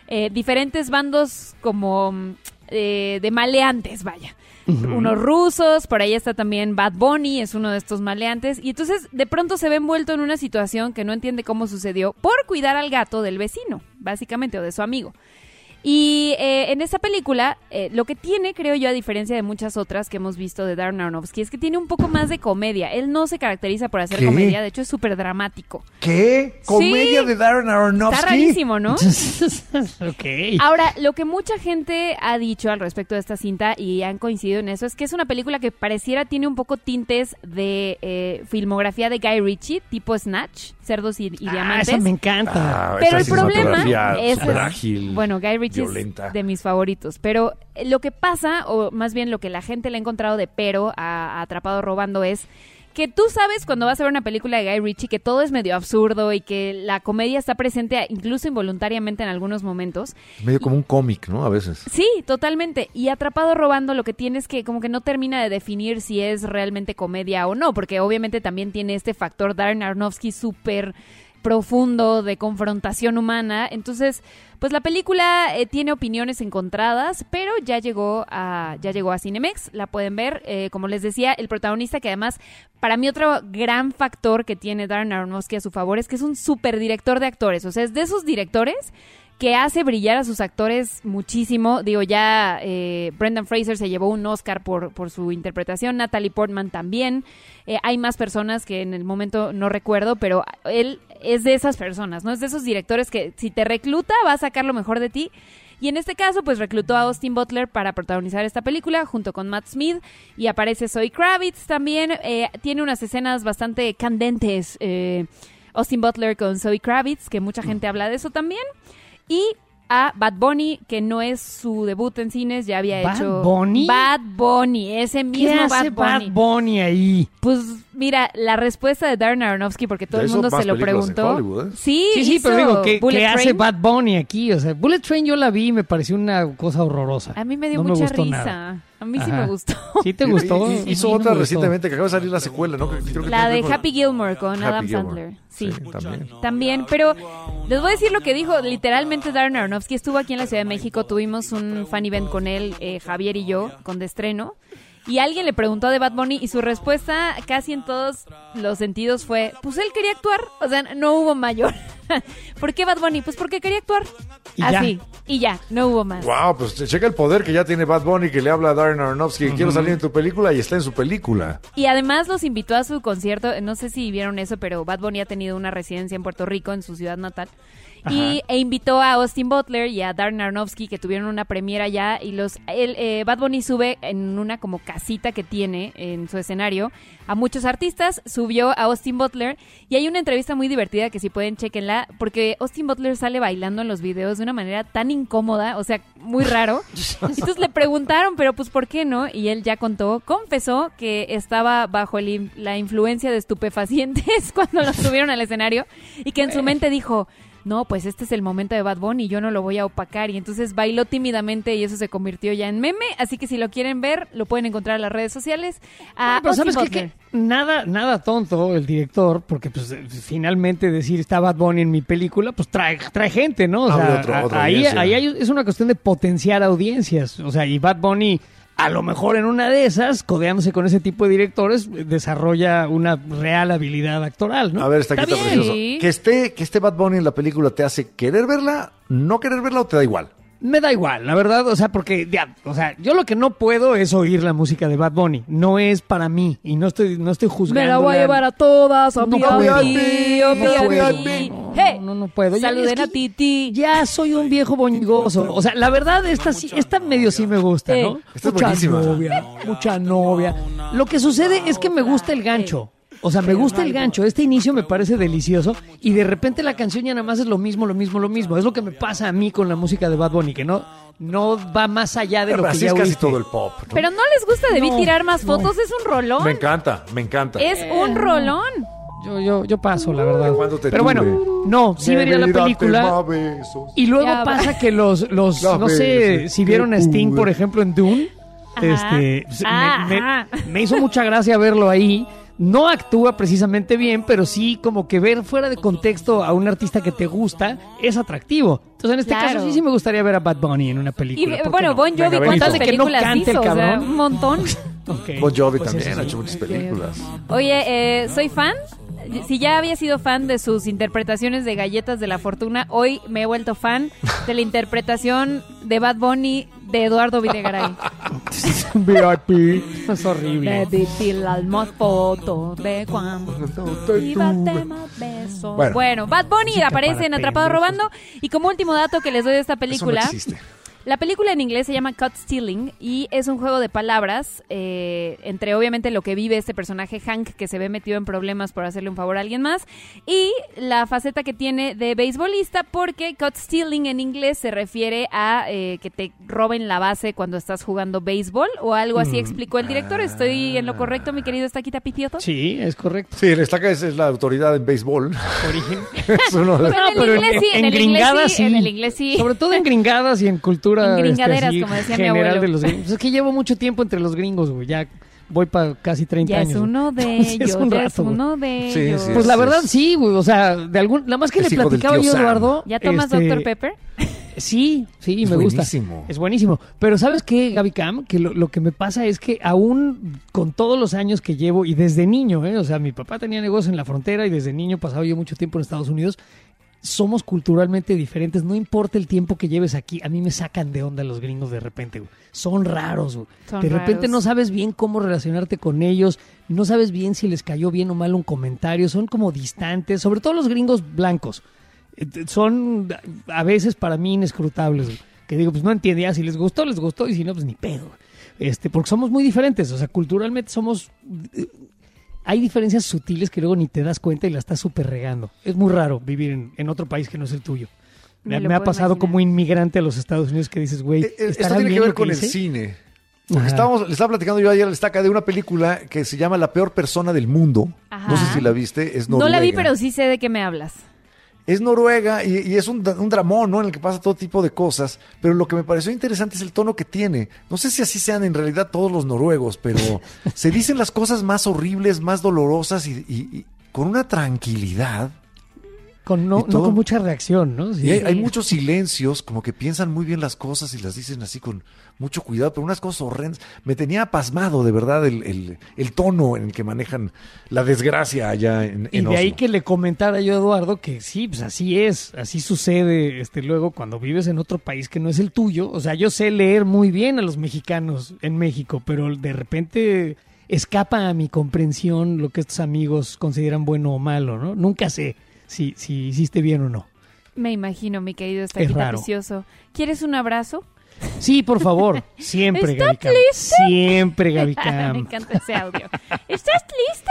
bandos como de maleantes, vaya. Unos rusos, por ahí está también Bad Bunny, es uno de estos maleantes, y entonces de pronto se ve envuelto en una situación que no entiende cómo sucedió por cuidar al gato del vecino, básicamente, o de su amigo. Y en esta película, lo que tiene, creo yo, a diferencia de muchas otras que hemos visto de Darren Aronofsky, es que tiene un poco más de comedia. Él no se caracteriza por hacer comedia, de hecho es súper dramático. ¿Qué? ¿Comedia Sí. de Darren Aronofsky? Está rarísimo, ¿no? Ok. Ahora, lo que mucha gente ha dicho al respecto de esta cinta, y han coincidido en eso, es que es una película que pareciera tiene un poco tintes de filmografía de Guy Ritchie, tipo Snatch, Cerdos y Diamantes. Esa me encanta. Pero esa el problema cinematografía es, frágil, bueno, Guy Ritchie violenta. es de mis favoritos, pero lo que pasa, o más bien lo que la gente le ha encontrado de pero a Atrapado Robando es que tú sabes cuando vas a ver una película de Guy Ritchie que todo es medio absurdo y que la comedia está presente incluso involuntariamente en algunos momentos. Medio como un cómic, ¿no? A veces. Sí, totalmente. Y Atrapado Robando lo que tiene es que como que no termina de definir si es realmente comedia o no, porque obviamente también tiene este factor Darren Aronofsky súper profundo de confrontación humana. Entonces, pues la película tiene opiniones encontradas, pero ya llegó a Cinemex, la pueden ver. Como les decía, el protagonista, que además, para mí otro gran factor que tiene Darren Aronofsky a su favor es que es un súper director de actores. O sea, es de esos directores que hace brillar a sus actores muchísimo. Digo, ya Brendan Fraser se llevó un Oscar por su interpretación, Natalie Portman también. Hay más personas que en el momento no recuerdo, pero él es de esas personas, ¿no? Es de esos directores que si te recluta va a sacar lo mejor de ti. Y en este caso, pues reclutó a Austin Butler para protagonizar esta película junto con Matt Smith, y aparece Zoe Kravitz también. Tiene unas escenas bastante candentes, Austin Butler con Zoe Kravitz, que mucha gente habla de eso también. Y a Bad Bunny, que no es su debut en cines, ya había hecho... Bad Bunny, ese mismo ¿Qué hace Bad Bunny. Bad Bunny ahí? Pues mira, la respuesta de Darren Aronofsky, porque todo el mundo se lo preguntó. Sí, pero digo, ¿qué hace Bad Bunny aquí? O sea, Bullet Train yo la vi y me pareció una cosa horrorosa. A mí me dio no mucha gustó risa. Nada. A mí sí me gustó. ¿Sí te gustó? Hizo otra recientemente, que acaba de salir la secuela, ¿no? Creo que la de Happy Gilmore con Adam Sandler. Sí, también. Pero les voy a decir lo que dijo literalmente Darren Aronofsky. Estuvo aquí en la Ciudad de México, tuvimos un fan event con él, Javier y yo, con de estreno. Y alguien le preguntó de Bad Bunny y su respuesta casi en todos los sentidos fue, pues él quería actuar, o sea, no hubo mayor. ¿Por qué Bad Bunny? Pues porque quería actuar. Así, y ya, no hubo más. Wow, pues checa el poder que ya tiene Bad Bunny, que le habla a Darren Aronofsky, quiero salir en tu película, y está en su película. Y además los invitó a su concierto, no sé si vieron eso, pero Bad Bunny ha tenido una residencia en Puerto Rico, en su ciudad natal. E invitó a Austin Butler y a Darren Aronofsky, que tuvieron una premiera allá, y Bad Bunny sube en una como casita que tiene en su escenario a muchos artistas. Subió a Austin Butler y hay una entrevista muy divertida que si pueden chequenla, porque Austin Butler sale bailando en los videos de una manera tan incómoda, o sea, muy raro. Entonces le preguntaron, pero pues ¿por qué no? Y él ya confesó que estaba bajo la influencia de estupefacientes cuando lo subieron al escenario, y que en su mente dijo, no, pues este es el momento de Bad Bunny, yo no lo voy a opacar. Y entonces bailó tímidamente y eso se convirtió ya en meme. Así que si lo quieren ver, lo pueden encontrar en las redes sociales. Pero ¿sabes qué? Nada tonto el director, porque pues finalmente decir está Bad Bunny en mi película, pues trae gente, ¿no? O sea, ahí es una cuestión de potenciar audiencias. O sea, y Bad Bunny, a lo mejor en una de esas, codeándose con ese tipo de directores, desarrolla una real habilidad actoral, ¿no? A ver, está precioso. Que esté Bad Bunny en la película, ¿te hace querer verla, no querer verla o te da igual? Me da igual, la verdad, o sea, porque yo lo que no puedo es oír la música de Bad Bunny, no es para mí, y no estoy juzgando. Me la voy a llevar a todas, a no puedo. Saluden a Titi. Ya soy un viejo boñigoso, o sea, la verdad, esta medio sí me gusta, ¿no? Esta es buenísima. Mucha novia. Lo que sucede es que me gusta el gancho. O sea, me gusta el gancho. Este inicio me parece delicioso y de repente la canción ya nada más es lo mismo. Es lo que me pasa a mí con la música de Bad Bunny, que no va más allá de lo que ya es casi oíste. todo el pop, ¿no? Pero no les gusta Debí tirar más fotos, es un rolón. Me encanta. Es un rolón. Yo paso, la verdad. Pero bueno, no, sí vería la película. Y luego pasa que los no sé si vieron a Sting, por ejemplo, en Dune. Me hizo mucha gracia verlo ahí. No actúa precisamente bien, pero sí como que ver fuera de contexto a un artista que te gusta es atractivo. Entonces en este caso sí me gustaría ver a Bad Bunny en una película. Y bueno, Bon Jovi, ¿cuántas películas hizo? O sea, un montón. Bon Jovi también ha hecho muchas películas. Oye, soy fan. Si ya había sido fan de sus interpretaciones de Galletas de la Fortuna, hoy me he vuelto fan de la interpretación de Bad Bunny de Eduardo Videgaray. VIP. Es horrible. Más fotos de cuando más besos. Bueno, Bad Bunny aparece en Atrapado Robando. Y como último dato que les doy de esta película, La película en inglés se llama Caught Stealing y es un juego de palabras entre obviamente lo que vive este personaje Hank, que se ve metido en problemas por hacerle un favor a alguien más, y la faceta que tiene de beisbolista, porque Caught Stealing en inglés se refiere a que te roben la base cuando estás jugando béisbol o algo así, explicó el director. ¿Estoy en lo correcto, mi querido Estaquita Pitioto? Sí, es correcto. Sí, el Estaca es la autoridad en béisbol. Es uno de... Pero en el inglés sí, en el inglés sí, en el inglés sí. Sobre todo en gringadas y en cultura en gringaderas, como decía general mi abuelo. de los gringos. Es que llevo mucho tiempo entre los gringos, güey. Ya voy para casi 30 años. Ya es uno de ellos, es uno de ellos. Sí, pues la verdad sí, güey. O sea, nada más que le platicaba yo, Eduardo. ¿Ya tomas Dr. Pepper? Sí, me gusta. Es buenísimo. Pero ¿sabes qué, Gaby Cam? Que lo que me pasa es que aún con todos los años que llevo, y desde niño, o sea, mi papá tenía negocios en la frontera y desde niño pasaba yo mucho tiempo en Estados Unidos, somos culturalmente diferentes. No importa el tiempo que lleves aquí, a mí me sacan de onda los gringos de repente, güey. Son raros, güey. De repente no sabes bien cómo relacionarte con ellos, no sabes bien si les cayó bien o mal un comentario, son como distantes, sobre todo los gringos blancos. Son a veces para mí inescrutables, güey. Que digo, pues no entiendo, si les gustó, y si no, pues ni pedo. Porque somos muy diferentes, o sea, culturalmente somos... Hay diferencias sutiles que luego ni te das cuenta y la estás súper regando. Es muy raro vivir en otro país que no es el tuyo. Me ha pasado imaginar. Como inmigrante a los Estados Unidos que dices, güey, esto tiene que ver con el cine. Porque le estaba platicando yo ayer al Estaca de una película que se llama La peor persona del mundo. Ajá. No sé si la viste, es noruega. No la vi, pero sí sé de qué me hablas. Es noruega y es un dramón, ¿no? En el que pasa todo tipo de cosas. Pero lo que me pareció interesante es el tono que tiene. No sé si así sean en realidad todos los noruegos, pero se dicen las cosas más horribles, más dolorosas y con una tranquilidad. No con mucha reacción, ¿no? Sí. Y hay muchos silencios, como que piensan muy bien las cosas y las dicen así con mucho cuidado, pero unas cosas horrendas. Me tenía pasmado, de verdad, el tono en el que manejan la desgracia allá en Y de Oslo. ahí que le comentara yo a Eduardo que sí, pues así es, así sucede luego cuando vives en otro país que no es el tuyo. O sea, yo sé leer muy bien a los mexicanos en México, pero de repente escapa a mi comprensión lo que estos amigos consideran bueno o malo, ¿no? Nunca sé si hiciste bien o no. Me imagino, mi querido Estaquita Picioso. ¿Quieres un abrazo? Sí, por favor. Siempre, Gaby Cam. Siempre, Gaby Cam. Me encanta ese audio. ¿Estás triste?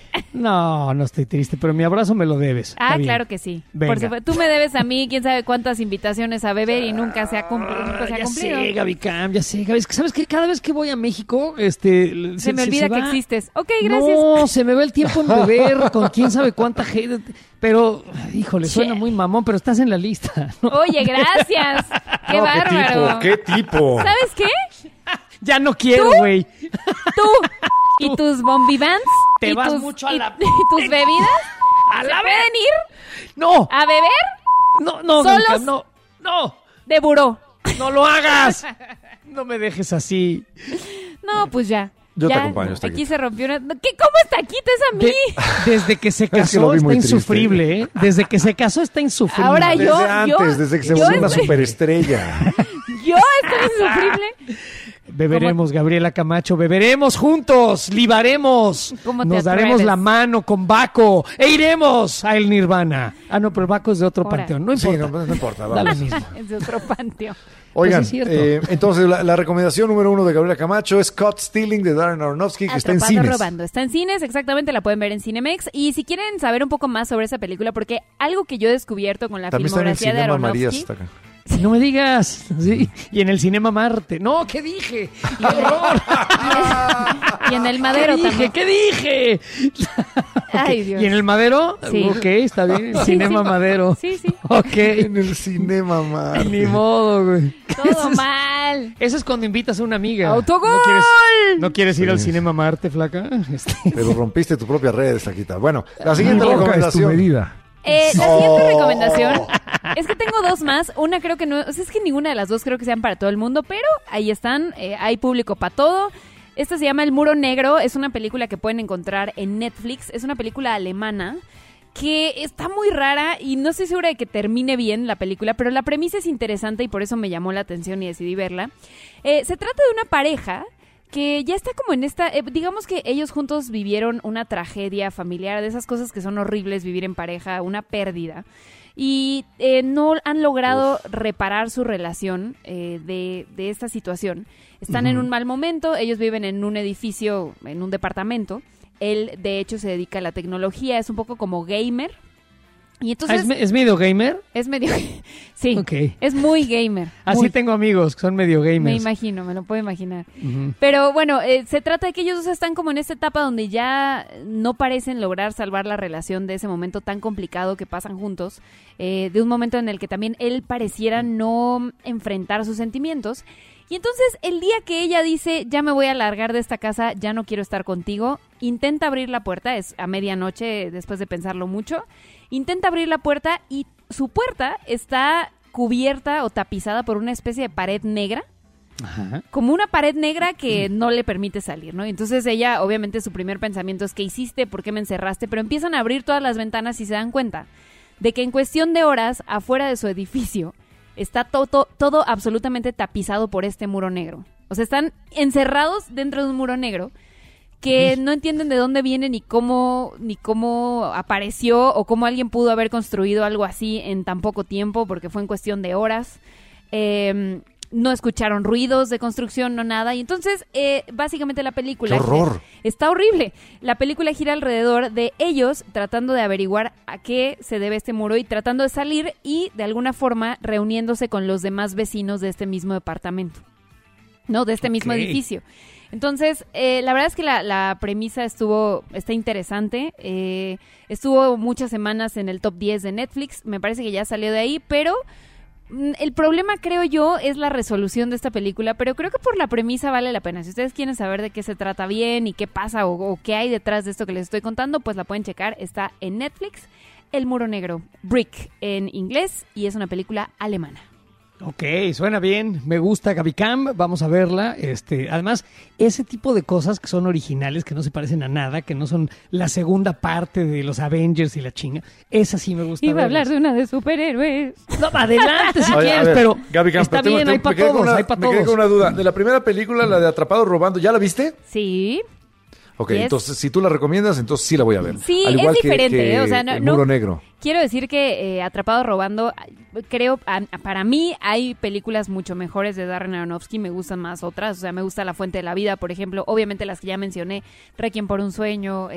No estoy triste, pero mi abrazo me lo debes. Ah, claro que sí. Por tú me debes a mí, quién sabe cuántas invitaciones a beber y nunca se ha cumplido. Ya sé, Gaby Cam, ya sé. ¿Sabes qué? Cada vez que voy a México, se me olvida que existes. Ok, gracias. No, se me va el tiempo en beber con quién sabe cuánta gente. Pero, híjole, suena muy mamón, pero estás en la lista, ¿no? Oye, gracias. Qué bárbaro. ¿Qué tipo? ¿Sabes qué? Ya no quiero, güey. Tú y tus bombivans. Te vas mucho a la... ¿Y tus bebidas? ¿A la pueden ir? No. ¿A beber? No. ¿Solos? No. De buró. No lo hagas. No me dejes así. No, pues ya. Yo te acompaño. Aquí se rompió una... ¿Cómo está aquí? ¿Es a mí? Desde que se casó está insufrible, ¿eh? Desde que se casó está insufrible. Ahora desde que se volvió una superestrella. Yo estoy insufrible. Beberemos, Gabriela Camacho, beberemos juntos, libaremos, nos daremos la mano con Baco e iremos a el Nirvana. Ah, no, pero Baco es de otro panteón, no importa. Sí, no importa, da lo mismo. Es de otro panteón. Oigan, pues es entonces la recomendación número 1 de Gabriela Camacho es Caught Stealing de Darren Aronofsky, que está en cines. Robando. Está en cines, exactamente, la pueden ver en Cinemex. Y si quieren saber un poco más sobre esa película, porque algo que yo he descubierto con la filmografía de Aronofsky... Marías está acá. No me digas, sí. Y en el Cinema Marte. No, ¿qué dije? ¡Qué horror! Y en el Madero también. ¿Qué dije? Ay, Dios. ¿Y en el Madero? Sí. Ok, está bien. Cinema Madero. Sí. Ok. En el Cinema Marte. Ni modo, güey. Todo mal. Eso es cuando invitas a una amiga. ¡Autogol! ¿No quieres ir al Cinema Marte, flaca? Pero rompiste tu propia red, Estaquita. Bueno, la siguiente recomendación. La siguiente recomendación es que tengo dos más. Una creo que no, o sea, es que ninguna de las dos creo que sean para todo el mundo, pero ahí están, hay público para todo. Esta se llama El Muro Negro, es una película que pueden encontrar en Netflix, es una película alemana que está muy rara y no estoy segura de que termine bien la película, pero la premisa es interesante y por eso me llamó la atención y decidí verla. Se trata de una pareja que ya está como en esta, digamos que ellos juntos vivieron una tragedia familiar, de esas cosas que son horribles vivir en pareja, una pérdida, y no han logrado reparar su relación de esta situación. Están en un mal momento, ellos viven en un edificio, en un departamento, él de hecho se dedica a la tecnología, es un poco como gamer. Y entonces, ¿Es medio gamer? Es medio... Sí, okay. Es muy gamer. Así tengo amigos que son medio gamers. Me imagino, me lo puedo imaginar. Pero bueno, se trata de que ellos dos están como en esta etapa donde ya no parecen lograr salvar la relación de ese momento tan complicado que pasan juntos, de un momento en el que también él pareciera no enfrentar sus sentimientos. Y entonces el día que ella dice, ya me voy a largar de esta casa, ya no quiero estar contigo, intenta abrir la puerta, es a medianoche después de pensarlo mucho, intenta abrir la puerta y su puerta está cubierta o tapizada por una especie de pared negra. Ajá. Como una pared negra que no le permite salir, ¿no? Entonces ella, obviamente su primer pensamiento es, ¿qué hiciste? ¿Por qué me encerraste? Pero empiezan a abrir todas las ventanas y se dan cuenta de que en cuestión de horas, afuera de su edificio, está todo absolutamente tapizado por este muro negro. O sea, están encerrados dentro de un muro negro que no entienden de dónde viene ni cómo apareció o cómo alguien pudo haber construido algo así en tan poco tiempo, porque fue en cuestión de horas. No escucharon ruidos de construcción, no nada. Y entonces, básicamente la película... ¡Qué horror! Está horrible. La película gira alrededor de ellos tratando de averiguar a qué se debe este muro y tratando de salir y, de alguna forma, reuniéndose con los demás vecinos de este mismo departamento. ¿No? De este mismo edificio. Entonces, la verdad es que la premisa está interesante. Estuvo muchas semanas en el top 10 de Netflix. Me parece que ya salió de ahí, pero... El problema, creo yo, es la resolución de esta película, pero creo que por la premisa vale la pena. Si ustedes quieren saber de qué se trata bien y qué pasa o qué hay detrás de esto que les estoy contando, pues la pueden checar. Está en Netflix, El Muro Negro, Brick en inglés, y es una película alemana. Ok, suena bien, me gusta Gaby Cam, vamos a verla. Además, ese tipo de cosas que son originales, que no se parecen a nada, que no son la segunda parte de los Avengers y la chinga, esa sí me gusta. Iba a hablar de una de superhéroes. No, adelante si quieres, pero Gaby Cam, está bien, hay para todos, hay para todos. Me quedé con una duda, de la primera película, la de Atrapado Robando, ¿ya la viste? Sí. Ok, entonces si tú la recomiendas, entonces sí la voy a ver. Sí, al igual es diferente, que o sea, El Muro Negro. Quiero decir que Atrapado Robando, creo, para mí hay películas mucho mejores de Darren Aronofsky, me gustan más otras, o sea, me gusta La Fuente de la Vida, por ejemplo, obviamente las que ya mencioné, Requiem por un sueño,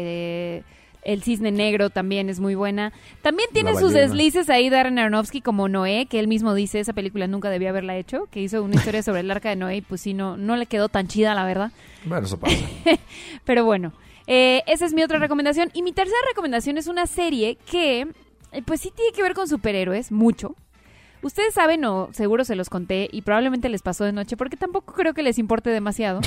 El Cisne Negro también es muy buena. También tiene sus deslices ahí Darren Aronofsky, como Noé, que él mismo dice, esa película nunca debía haberla hecho, que hizo una historia sobre el arca de Noé y pues sí, no le quedó tan chida, la verdad. Bueno, eso pasa. Pero bueno, esa es mi otra recomendación. Y mi tercera recomendación es una serie que, pues sí tiene que ver con superhéroes, mucho. Ustedes saben, o seguro se los conté, y probablemente les pasó de noche, porque tampoco creo que les importe demasiado.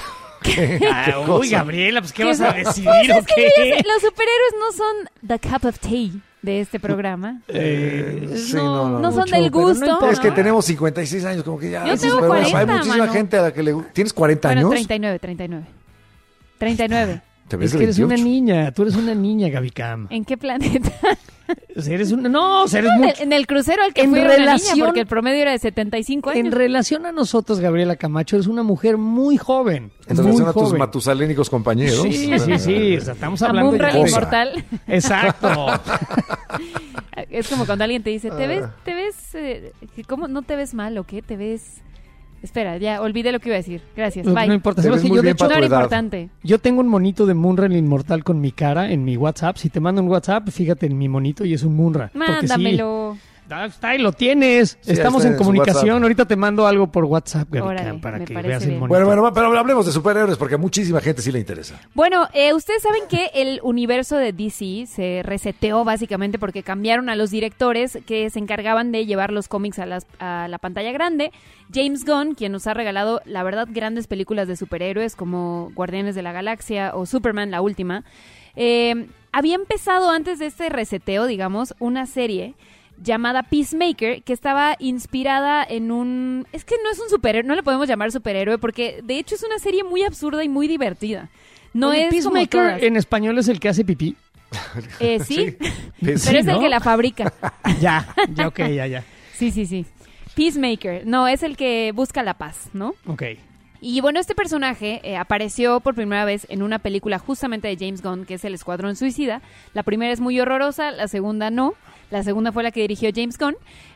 Uy, Gabriela, pues ¿qué vas a decidir pues o qué? Los superhéroes no son the cup of tea de este programa. Sí, no son del gusto. No es que tenemos 56 años, como que ya... Yo tengo 40, hay muchísima gente a la que le... ¿Tienes 40 años? 39. ¿Te ves es que eres una niña, tú eres una niña, Gaby Cam. ¿En qué planeta? Eres una... No, eres mucho... En el crucero al que fui una niña, porque el promedio era de 75 años. En relación a nosotros, Gabriela Camacho, eres una mujer muy joven. En relación a tus matusalénicos compañeros. Sí. O sea, estamos hablando de... inmortal. Exacto. Es como cuando alguien te dice, ¿te ves... ¿Cómo? ¿No te ves mal o qué? ¿Te ves...? Espera, ya olvidé lo que iba a decir. Gracias, bye. No importa. ¿Sabes que yo, de hecho, no era importante. Yo tengo un monito de Munra el Inmortal con mi cara en mi WhatsApp. Si te mando un WhatsApp, fíjate en mi monito y es un Munra. Mándamelo. Está ahí, lo tienes. Sí, estamos en comunicación. Ahorita te mando algo por WhatsApp, Gaby, para que veas el monito. Bueno, pero hablemos de superhéroes porque a muchísima gente sí le interesa. Bueno, ustedes saben que el universo de DC se reseteó básicamente porque cambiaron a los directores que se encargaban de llevar los cómics a la pantalla grande. James Gunn, quien nos ha regalado, la verdad, grandes películas de superhéroes como Guardianes de la Galaxia o Superman, la última, había empezado antes de este reseteo, digamos, una serie llamada Peacemaker, que estaba inspirada en un... Es que no es un superhéroe, no le podemos llamar superhéroe, porque de hecho es una serie muy absurda y muy divertida. No es Peacemaker como en español es el que hace pipí. Sí, pero es el que la fabrica. Ya, ok, ya. Sí. Peacemaker, no, es el que busca la paz, ¿no? Ok. Y bueno, este personaje apareció por primera vez en una película justamente de James Gunn, que es El Escuadrón Suicida. La primera es muy horrorosa, la segunda no. La segunda fue la que dirigió James Gunn.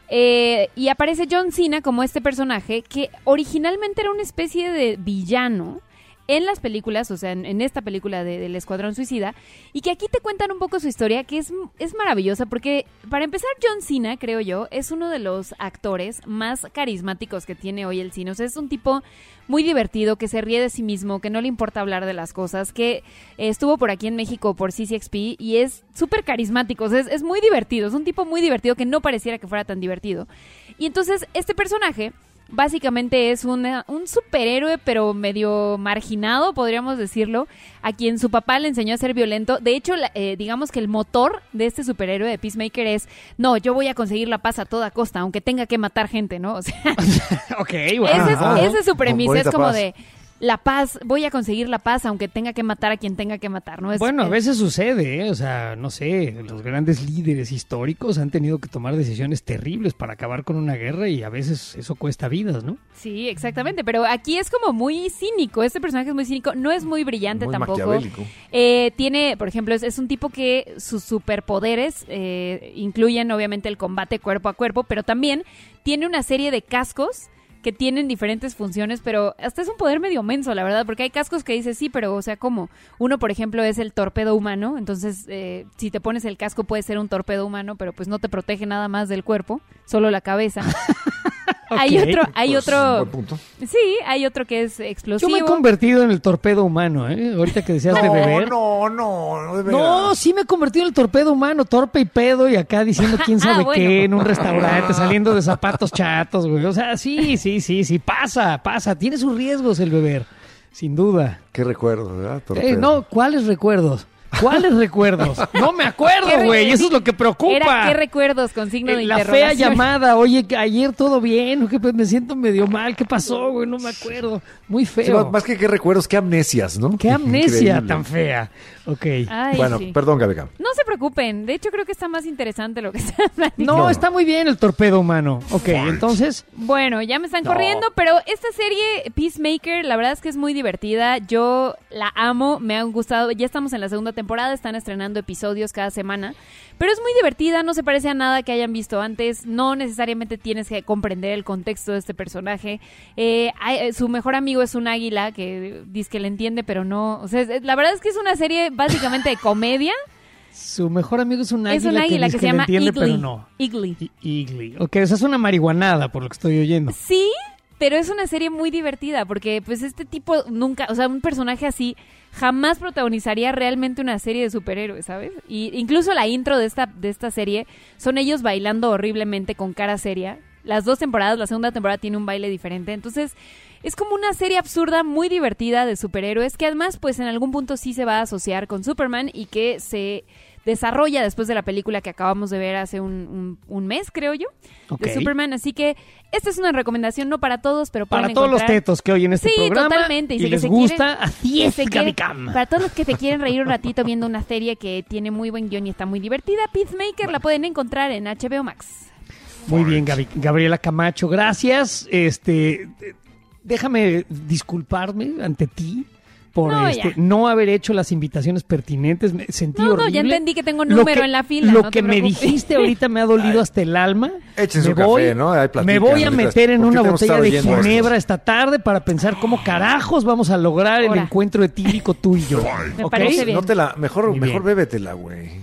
Y aparece John Cena como este personaje que originalmente era una especie de villano en las películas, o sea, en esta película del Escuadrón Suicida, y que aquí te cuentan un poco su historia, que es maravillosa, porque para empezar, John Cena, creo yo, es uno de los actores más carismáticos que tiene hoy el cine. O sea, es un tipo muy divertido, que se ríe de sí mismo, que no le importa hablar de las cosas, que estuvo por aquí en México por CCXP y es súper carismático. O sea, es muy divertido, es un tipo muy divertido que no pareciera que fuera tan divertido. Y entonces, este personaje básicamente es un superhéroe, pero medio marginado, podríamos decirlo, a quien su papá le enseñó a ser violento. De hecho, digamos que el motor de este superhéroe de Peacemaker es, no, yo voy a conseguir la paz a toda costa, aunque tenga que matar gente, ¿no? O sea, okay, wow. Esa es su premisa, es como paz. de... La paz, voy a conseguir la paz aunque tenga que matar a quien tenga que matar, ¿no? Bueno, a veces sucede, ¿eh? O sea, no sé, los grandes líderes históricos han tenido que tomar decisiones terribles para acabar con una guerra y a veces eso cuesta vidas, ¿no? Sí, exactamente, pero aquí es como muy cínico, este personaje es muy cínico, no es muy brillante Muy tampoco. maquiavélico. Tiene, por ejemplo, es un tipo que sus superpoderes incluyen obviamente el combate cuerpo a cuerpo, pero también tiene una serie de cascos que tienen diferentes funciones, pero hasta es un poder medio menso, la verdad, porque hay cascos que dices, sí, pero, o sea, ¿cómo? Uno, por ejemplo, es el torpedo humano, entonces, si te pones el casco puede ser un torpedo humano, pero pues no te protege nada más del cuerpo, solo la cabeza. Okay, hay otro... Buen punto. Sí, hay otro que es explosivo. Yo me he convertido en el torpedo humano, ¿eh? Ahorita que decías de beber. No, de veras. No, sí me he convertido en el torpedo humano, torpe y pedo, y acá diciendo quién sabe bueno. qué en un restaurante, saliendo de zapatos chatos, güey. O sea, sí, pasa. Tiene sus riesgos el beber, sin duda. Qué recuerdo, ¿verdad? Torpedo. No, ¿cuáles recuerdos? No me acuerdo, güey, eso es lo que preocupa. Era qué recuerdos con signo de La interrogación. fea llamada, oye, ayer todo bien, ¿o qué? Pues me siento medio mal, ¿qué pasó, güey? No me acuerdo, muy Sí, feo. más que qué recuerdos, qué amnesias, ¿no? Qué amnesia Increíble. tan fea. Ok. Ay, Bueno, sí. perdón, Gabeca. No se preocupen, de hecho creo que está más interesante lo que está platicando. No, está muy bien el torpedo humano. Ok, entonces... Bueno, ya me están corriendo, pero esta serie Peacemaker, la verdad es que es muy divertida. Yo la amo, me han gustado. Ya estamos en la segunda temporada, están estrenando episodios cada semana. Pero es muy divertida, no se parece a nada que hayan visto antes. No necesariamente tienes que comprender el contexto de este personaje. Su mejor amigo es un águila que dice que le entiende, pero no. O sea, la verdad es que es una serie básicamente de comedia. Su mejor amigo es un águila, Es un águila que se llama entiende, Eagly. pero no. Eagly. Eagly. Ok, o sea, es una marihuanada, por lo que estoy oyendo. Sí, pero es una serie muy divertida porque pues este tipo nunca, o sea, un personaje así jamás protagonizaría realmente una serie de superhéroes, ¿sabes? Y incluso la intro de esta serie son ellos bailando horriblemente con cara seria. Las dos temporadas, la segunda temporada tiene un baile diferente, entonces es como una serie absurda, muy divertida de superhéroes que además pues en algún punto sí se va a asociar con Superman y que se desarrolla después de la película que acabamos de ver hace un mes, creo yo, de Superman. Así que esta es una recomendación, no para todos, pero para todos los tetos que oyen este programa totalmente. y les gusta, así es, para todos los que se quieren reír un ratito viendo una serie que tiene muy buen guión y está muy divertida, Peacemaker la pueden encontrar en HBO Max. Muy bien, Gabriela Camacho, gracias. Déjame disculparme ante ti por no haber hecho las invitaciones pertinentes. Me sentí horrible. No, ya entendí que tengo número en la fila. Lo no que me dijiste ahorita me ha dolido hasta el alma. Échense un café, ¿no? Ahí platican, me voy a meter en una botella de oyendo ginebra esta tarde para pensar cómo carajos vamos a lograr el encuentro etílico tú y yo. Me parece bien. Mejor bébetela, güey.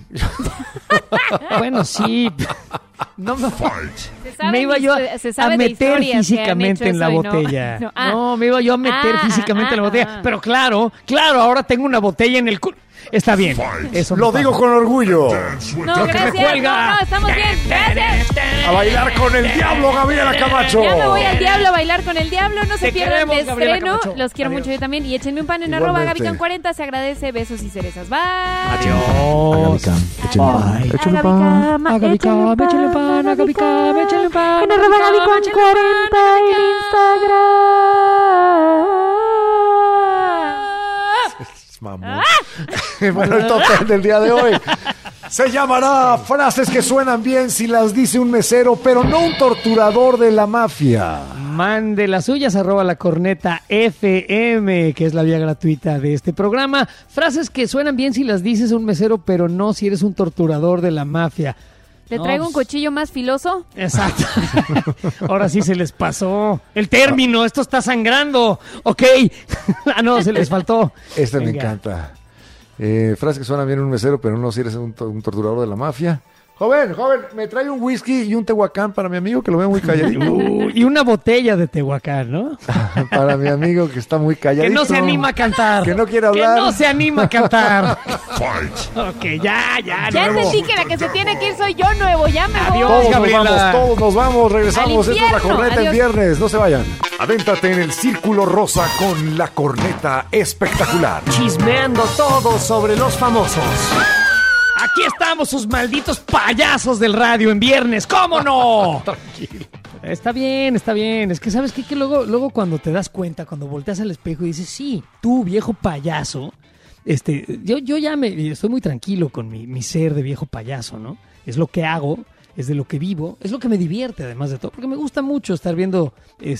Bueno, sí. No me iba yo a de meter historias que han físicamente hecho en la eso y botella. no. No, me iba yo a meter físicamente en la botella. Pero claro, ahora tengo una botella en el culo. Está bien. Eso lo digo con orgullo. No, gracias. No, estamos bien. Gracias. A bailar con el diablo, Gabriela Camacho. Ya me voy al diablo a bailar con el diablo. No se pierdan de Gabriela estreno. Camacho. Los quiero mucho yo también. Y échenme un pan en Igualmente. @Gabican40. Se agradece. Besos y cerezas. Bye. Adiós. Échenle pan. Échenle pan. Échenle pan. Échenle pan. En @Gabican40 en Instagram. Mamón. Bueno, el total del día de hoy. Se llamará frases que suenan bien si las dice un mesero, pero no un torturador de la mafia. Mande las suyas, @lacorneta_FM, que es la vía gratuita de este programa. Frases que suenan bien si las dices un mesero, pero no si eres un torturador de la mafia. ¿Le traigo un cuchillo más filoso? Exacto. Ahora sí se les pasó el término. Esto está sangrando. Ok. No, se les faltó. Este me encanta. Frase que suena bien un mesero, pero no si eres un torturador de la mafia. Joven, me trae un whisky y un tehuacán para mi amigo que lo veo muy calladito. Y una botella de tehuacán, ¿no? Para mi amigo que está muy calladito. Que no se anima a cantar. Que no quiere hablar. Que no se anima a cantar. Ok, ya. Ya entendí que la que se tiene que ir soy yo, Nuevo. Ya me voy. Todos nos vamos. Regresamos. Esto es La Corneta en Adiós. viernes. No se vayan. Adéntrate en el círculo rosa con La Corneta espectacular. Chismeando todo sobre los famosos. Aquí estamos, sus malditos payasos del radio en viernes. ¿Cómo no? Tranquilo. Está bien. Es que, ¿sabes qué? Que luego cuando te das cuenta, cuando volteas al espejo y dices, sí, tú, viejo payaso, yo ya estoy muy tranquilo con mi ser de viejo payaso, ¿no? Es lo que hago, es de lo que vivo, es lo que me divierte, además de todo, porque me gusta mucho estar viendo,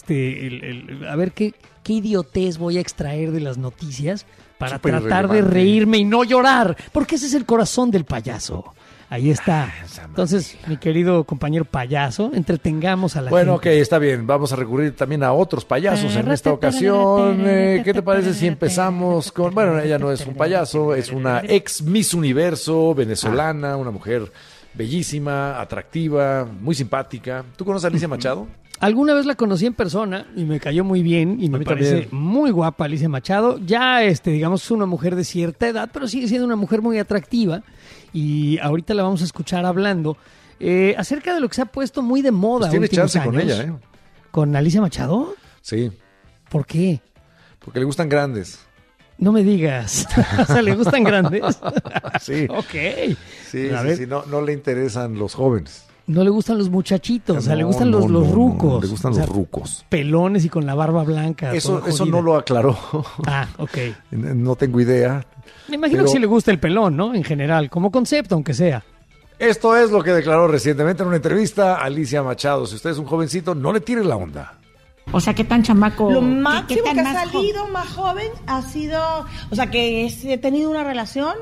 a ver qué idiotez voy a extraer de las noticias para Súper tratar de reírme y no llorar, porque ese es el corazón del payaso. Ahí está. Entonces, mi querido compañero payaso, entretengamos a la gente. Bueno, ok, está bien. Vamos a recurrir también a otros payasos en esta ocasión. ¿Qué te parece si empezamos con... Bueno, ella no es un payaso, es una ex Miss Universo venezolana, una mujer bellísima, atractiva, muy simpática. ¿Tú conoces a Alicia Machado? Alguna vez la conocí en persona y me cayó muy bien y me parece muy guapa Alicia Machado. Ya, digamos, es una mujer de cierta edad, pero sigue siendo una mujer muy atractiva. Y ahorita la vamos a escuchar hablando acerca de lo que se ha puesto muy de moda. Pues tiene chance años. con ella, ¿Con Alicia Machado? Sí. ¿Por qué? Porque le gustan grandes. No me digas. O sea, ¿le gustan grandes? Sí. Ok. Sí, no le interesan los jóvenes. No le gustan los muchachitos, o sea, le gustan los rucos. Le gustan los rucos. Pelones y con la barba blanca. Eso no lo aclaró. Ah, ok. No tengo idea. Me imagino que sí le gusta el pelón, ¿no? En general, como concepto, aunque sea. Esto es lo que declaró recientemente en una entrevista Alicia Machado. Si usted es un jovencito, no le tire la onda. O sea, ¿qué tan chamaco? Lo máximo ¿qué que tan ha salido más joven ha sido, o sea, que he tenido una relación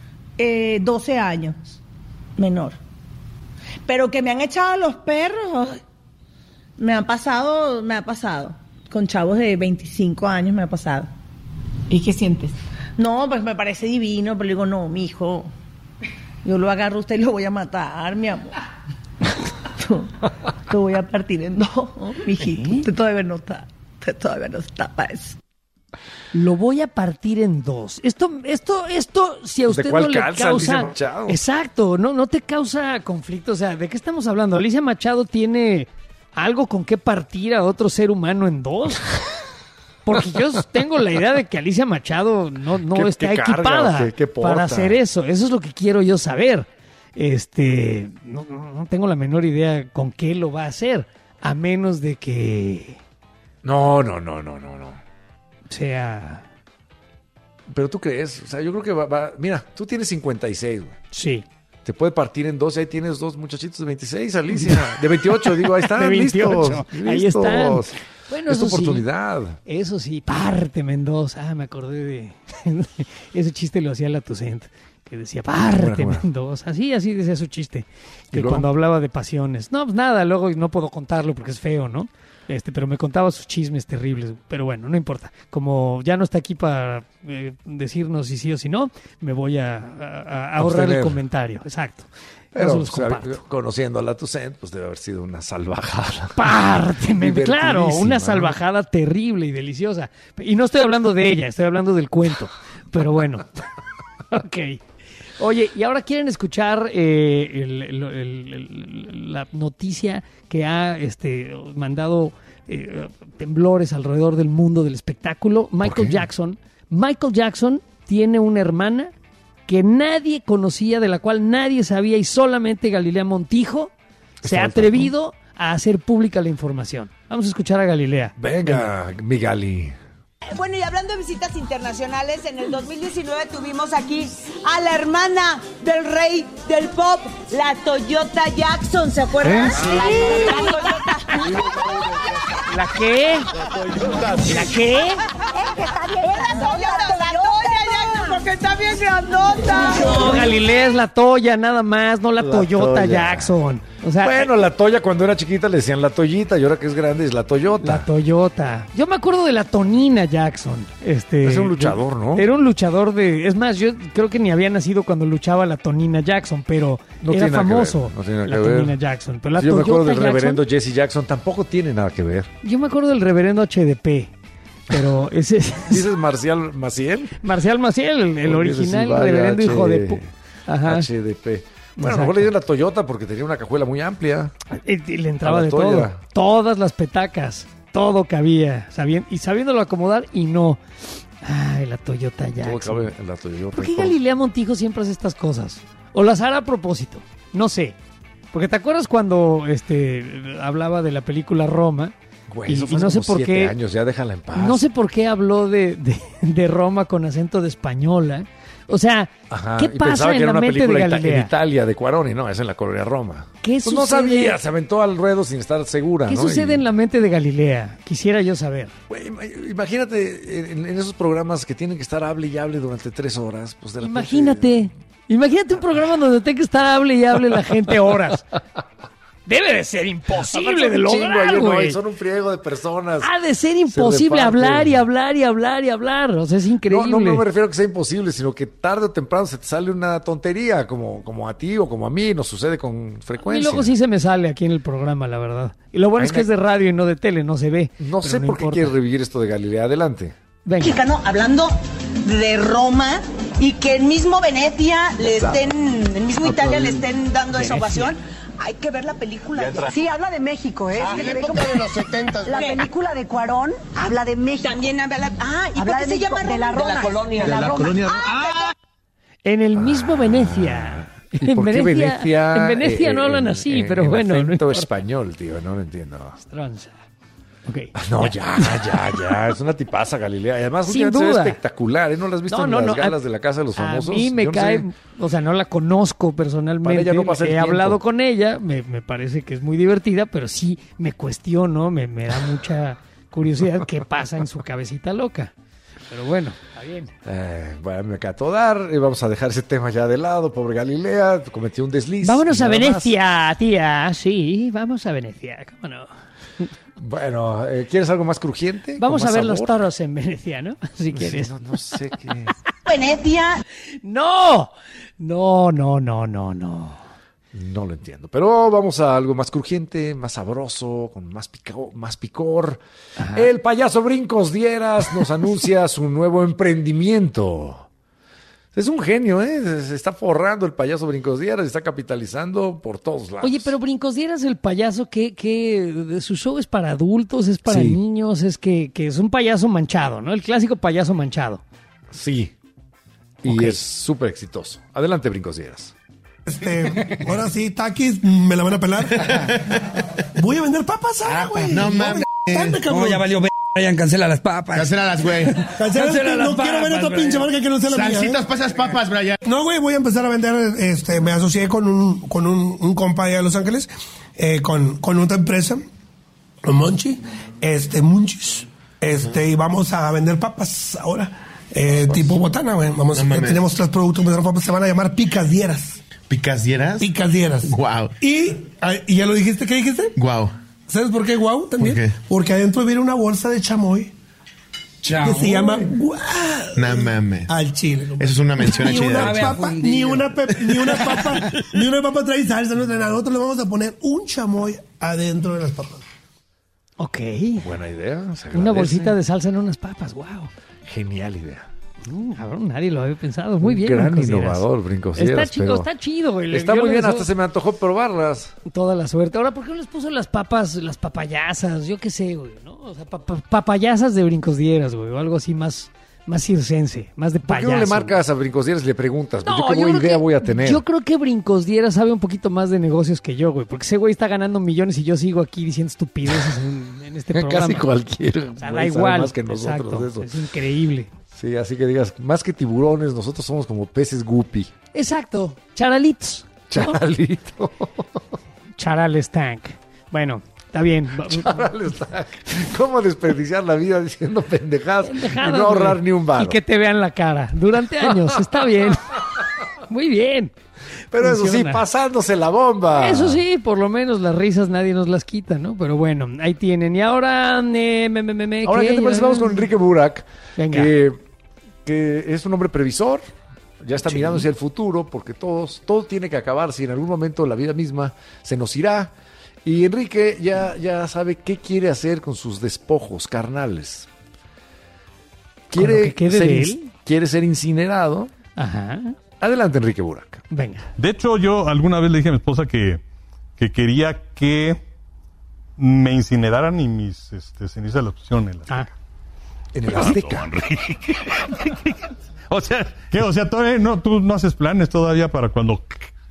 12 años menor. Pero que me han echado los perros, me ha pasado. Con chavos de 25 años me ha pasado. ¿Y qué sientes? No, pues me parece divino, pero digo, no, mi hijo, yo lo agarro a usted y lo voy a matar, mi amor. Lo voy a partir en dos, mijito. Usted todavía no está para eso. Lo voy a partir en dos. Esto, si a usted no le causa... Exacto, no te causa conflicto. O sea, ¿de qué estamos hablando? ¿Alicia Machado tiene algo con qué partir a otro ser humano en dos? Porque yo tengo la idea de que Alicia Machado no está equipada para hacer eso. Eso es lo que quiero yo saber. No tengo la menor idea con qué lo va a hacer. A menos de que... No. sea... Pero tú crees, o sea, yo creo que va... Mira, tú tienes 56, güey. Sí. Te puede partir en dos y ahí tienes dos muchachitos de 26, Alicia. De 28, digo, ahí están, de 28. listos. Ahí están. Bueno, es tu oportunidad. Sí, eso sí, párteme en dos. Me acordé de... Ese chiste lo hacía Latucent, que decía, párteme en dos. Así decía su chiste. Que cuando hablaba de pasiones. No, pues nada, luego no puedo contarlo porque es feo, ¿no? Pero me contaba sus chismes terribles, pero bueno, no importa. Como ya no está aquí para decirnos si sí o si no, me voy a ahorrar el comentario. Exacto. Pero conociendo a Latucent, pues debe haber sido una salvajada. Párteme, claro, una salvajada terrible y deliciosa. Y no estoy hablando de ella, estoy hablando del cuento. Pero bueno, ok. Oye, y ahora quieren escuchar la noticia que ha mandado temblores alrededor del mundo del espectáculo. Michael Jackson tiene una hermana que nadie conocía, de la cual nadie sabía, y solamente Galilea Montijo se ha atrevido a hacer pública la información. Vamos a escuchar a Galilea. Venga, mi Gali. Bueno, y hablando de visitas internacionales, en el 2019 tuvimos aquí a la hermana del rey del pop, la Toyota Jackson, ¿se acuerdan? Sí. La Toyota. ¿La qué? ¿La qué? Es que está bien grandota, la Toya Jackson, porque está bien grandota. No, Galilea es la Toya, nada más, no la Toyota Toya. Jackson. O sea, bueno, la Toya cuando era chiquita le decían la Toyita y ahora que es grande es la Toyota. La Toyota. Yo me acuerdo de la Tonina Jackson. Es un luchador, ¿no? Era un luchador de... Es más, yo creo que ni había nacido cuando luchaba la Tonina Jackson, pero No era tiene nada que famoso ver, no tiene nada la que ver. Tonina Jackson. Pero la Sí, yo me Toyota acuerdo del Jackson, reverendo Jesse Jackson, tampoco tiene nada que ver. yo me acuerdo del reverendo HDP, pero ese es... ¿Dices Marcial Maciel? Marcial Maciel, el Porque dices, original sí, vaya, reverendo hijo de... Ajá. HDP. Bueno, a lo Exacto. mejor le dieron la Toyota porque tenía una cajuela muy amplia. Y le entraba A la de Toya. todo. Todas las petacas. Todo cabía. Y sabiéndolo acomodar y no. Ay, la Toyota Todo Jackson. cabe en la Toyota. ¿Por qué Galilea Montijo siempre hace estas cosas? ¿O las hará a propósito? No sé. Porque ¿te acuerdas cuando hablaba de la película Roma? Güey, Y eso fue no hace sé como por 7 qué. años, ya déjala en paz. No sé por qué habló de Roma con acento de española. O sea, Ajá, ¿qué y pensaba pasa que en era la una mente de película Galilea? en Italia de Cuarón, no, es en la colonia Roma. ¿Qué Pues no sucede? sabía, se aventó al ruedo sin estar segura, ¿Qué ¿no? sucede en la mente de Galilea? Quisiera yo saber. Güey, imagínate en esos programas que tienen que estar hable y hable durante 3 horas. Pues de repente- Imagínate un programa donde tenga que estar hable y hable la gente horas. Debe de ser imposible de lograr, güey. Son un friego de personas. Ha de ser imposible hablar y hablar y hablar y hablar. O sea, es increíble. No me refiero a que sea imposible, sino que tarde o temprano se te sale una tontería, como a ti o como a mí, nos sucede con frecuencia. Y luego sí se me sale aquí en el programa, la verdad. Y lo bueno es que es de radio y no de tele, no se ve. No sé pero por qué importa. quieres revivir esto de Galilea. Adelante. Venga. Mexicano hablando de Roma y que el mismo Venecia le estén, el mismo Italia le estén dando esa ovación. Hay que ver la película. Sí, habla de México, ¿eh? Ah, Sí, en de época de los 70. La película de Cuarón habla de México. También habla... ¿y Habla por qué de se México, llama de la Roma? Roma. De la colonia. De la Roma. En el mismo Venecia. ¿Y por qué Venecia? En Venecia no hablan así, pero bueno. En no acento importa. español, tío, no lo entiendo. Stronza. Okay. No, ya. Es una tipaza Galilea. Y además, Sin últimamente se ve duda. espectacular. ¿No la has visto en las galas de la Casa de los Famosos? A mí me Yo no cae, sé. o sea, no la conozco personalmente. Para ella no pasa el He tiempo. hablado con ella, me parece que es muy divertida, pero sí me cuestiono, me da mucha curiosidad qué pasa en su cabecita loca. Pero bueno, está bien. Bueno, me acabo de dar. Vamos a dejar ese tema ya de lado. Pobre Galilea, cometió un desliz. Vámonos y a nada más. Venecia, tía. Sí, vamos a Venecia, ¿cómo no? Bueno, ¿quieres algo más crujiente? Vamos ¿Con a más ver los sabor? toros en Venecia, ¿no? Si quieres. No sé qué. Venecia. ¡No! No. No lo entiendo. Pero vamos a algo más crujiente, más sabroso, con más picor. Ajá. El payaso Brincos Dieras nos anuncia su nuevo emprendimiento. Es un genio, ¿eh? Se está forrando el payaso Brincos Dieras, está capitalizando por todos lados. Oye, pero Brincos Dieras, el payaso, que su show es para adultos, es para Sí. niños, es que es un payaso manchado, ¿no? El clásico payaso manchado. Sí. Y Ok. es súper exitoso. Adelante, Brincos Dieras. Ahora sí, taquis, me la van a pelar. Voy a vender papas ahora, güey. No mames. Dale, cabrón. No, ya valió Brian, cancela las papas. Cancélalas, güey. Cancela las no quiero ver otra papas, pinche Brian. marca que no sea la mía. Salsitas para esas papas, Brian. No, güey, voy a empezar a vender, me asocié con un compa allá de Los Ángeles, con otra empresa, Monchi, Munchis, y vamos a vender papas ahora, tipo botana, güey. Tenemos 3 productos de papas, se van a llamar Picas Dieras. ¿Picas Dieras? Picas Dieras. Wow. Y ya lo dijiste, ¿qué dijiste? Wow. ¿Sabes por qué guau también? ¿Por qué? Porque adentro viene una bolsa de chamoy. Que se llama guau. No mames. Al chile. Eso es una mención Ni una chida. papa, ni una papa trae salsa. Nosotros le vamos a poner un chamoy adentro de las papas. Ok. Buena idea. se Una agradece. bolsita de salsa en unas papas, wow. Genial idea. Cabrón, nadie lo había pensado. Muy bien. Gran Brincos Dieras. innovador, Brincos Dieras. Está chido, güey. Está Yo muy le bien, deseo hasta se me antojó probarlas. toda la suerte. Ahora, ¿por qué no les puso las papas, las papayasas? Yo qué sé, güey, ¿no? O sea, papayasas de Brincos Dieras, güey, o algo así más más circense, más de ¿Por payaso. qué no le marcas a Brincos Dieras y le preguntas? No, ¿Yo qué creo idea que- voy a tener? Yo creo que Brincos Dieras sabe un poquito más de negocios que yo, güey. Porque ese güey está ganando millones y yo sigo aquí diciendo estupideces en este programa. Casi cualquiera. O sea, da güey, sabe igual. más que nosotros Exacto, de eso. es increíble. Sí, así que digas, más que tiburones, nosotros somos como peces guppy. Exacto. Charalitos. ¿no? Charalito. Charales Tank. Bueno, está bien. Charales Tank. ¿Cómo desperdiciar la vida diciendo pendejadas y Pendejadas, no ahorrar güey. ni un varo? Y que te vean la cara durante años. Está bien. Muy bien. Pero eso sí, Funciona. pasándose la bomba. Eso sí, por lo menos las risas nadie nos las quita, ¿no? Pero bueno, ahí tienen. Y ahora... Ahora, ¿qué te parece? Vamos con Enrique Burak, Venga. que es un hombre previsor, ya está Sí. mirando hacia el futuro, porque todo tiene que acabar, si en algún momento la vida misma se nos irá. Y Enrique ya sabe qué quiere hacer con sus despojos carnales. ¿Con lo que quede de él? Quiere ser incinerado. Ajá. Adelante, Enrique Burak. Venga. De hecho, yo alguna vez le dije a mi esposa que quería que me incineraran y mis cenizas las pusieron en la En el Azteca. O sea, ¿qué? O sea, todavía no, tú no haces planes todavía para cuando...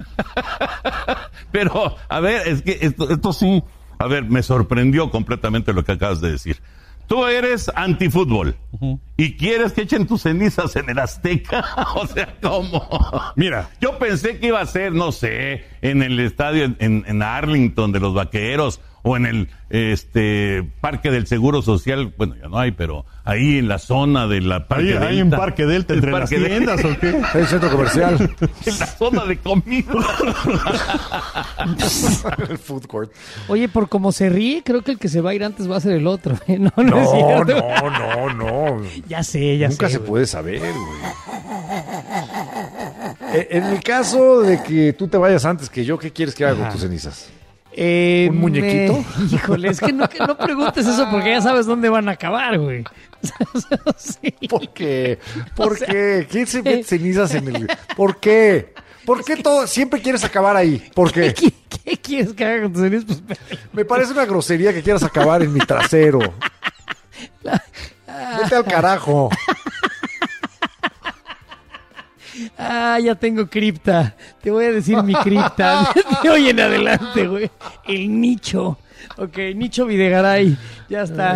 Pero, a ver, es que esto sí, a ver, me sorprendió completamente lo que acabas de decir. Tú eres antifútbol y quieres que echen tus cenizas en el Azteca. O sea, ¿cómo? Mira, yo pensé que iba a ser, no sé, en el estadio en Arlington de los Vaqueros o en el Parque del Seguro Social. Bueno, ya no hay, pero ahí en la zona de la Parque Delta. ¿Hay un Parque Delta entre las tiendas o qué? Hay centro comercial. En la zona de comida. El food court. Oye, por cómo se ríe, creo que el que se va a ir antes va a ser el otro. No, es No, cierto. no. Ya sé, ya sé. Nunca se güey. puede saber, güey. En el caso de que tú te vayas antes que yo, ¿qué quieres que haga con tus cenizas? ¿Un muñequito? Híjole, es que no preguntes eso porque ya sabes dónde van a acabar, güey. Sí. ¿Por qué? ¿Por O sea, qué? ¿Quién se mete cenizas en el...? ¿Por qué? ¿Por qué todo siempre quieres acabar ahí? ¿Por qué? ¿Qué quieres que haga con tus cenizas? Pues, Me parece una grosería que quieras acabar en mi trasero. Vete al carajo. ya tengo cripta. Te voy a decir mi cripta. De hoy en adelante, güey. El nicho. Ok, Nicho Videgaray. Ya está.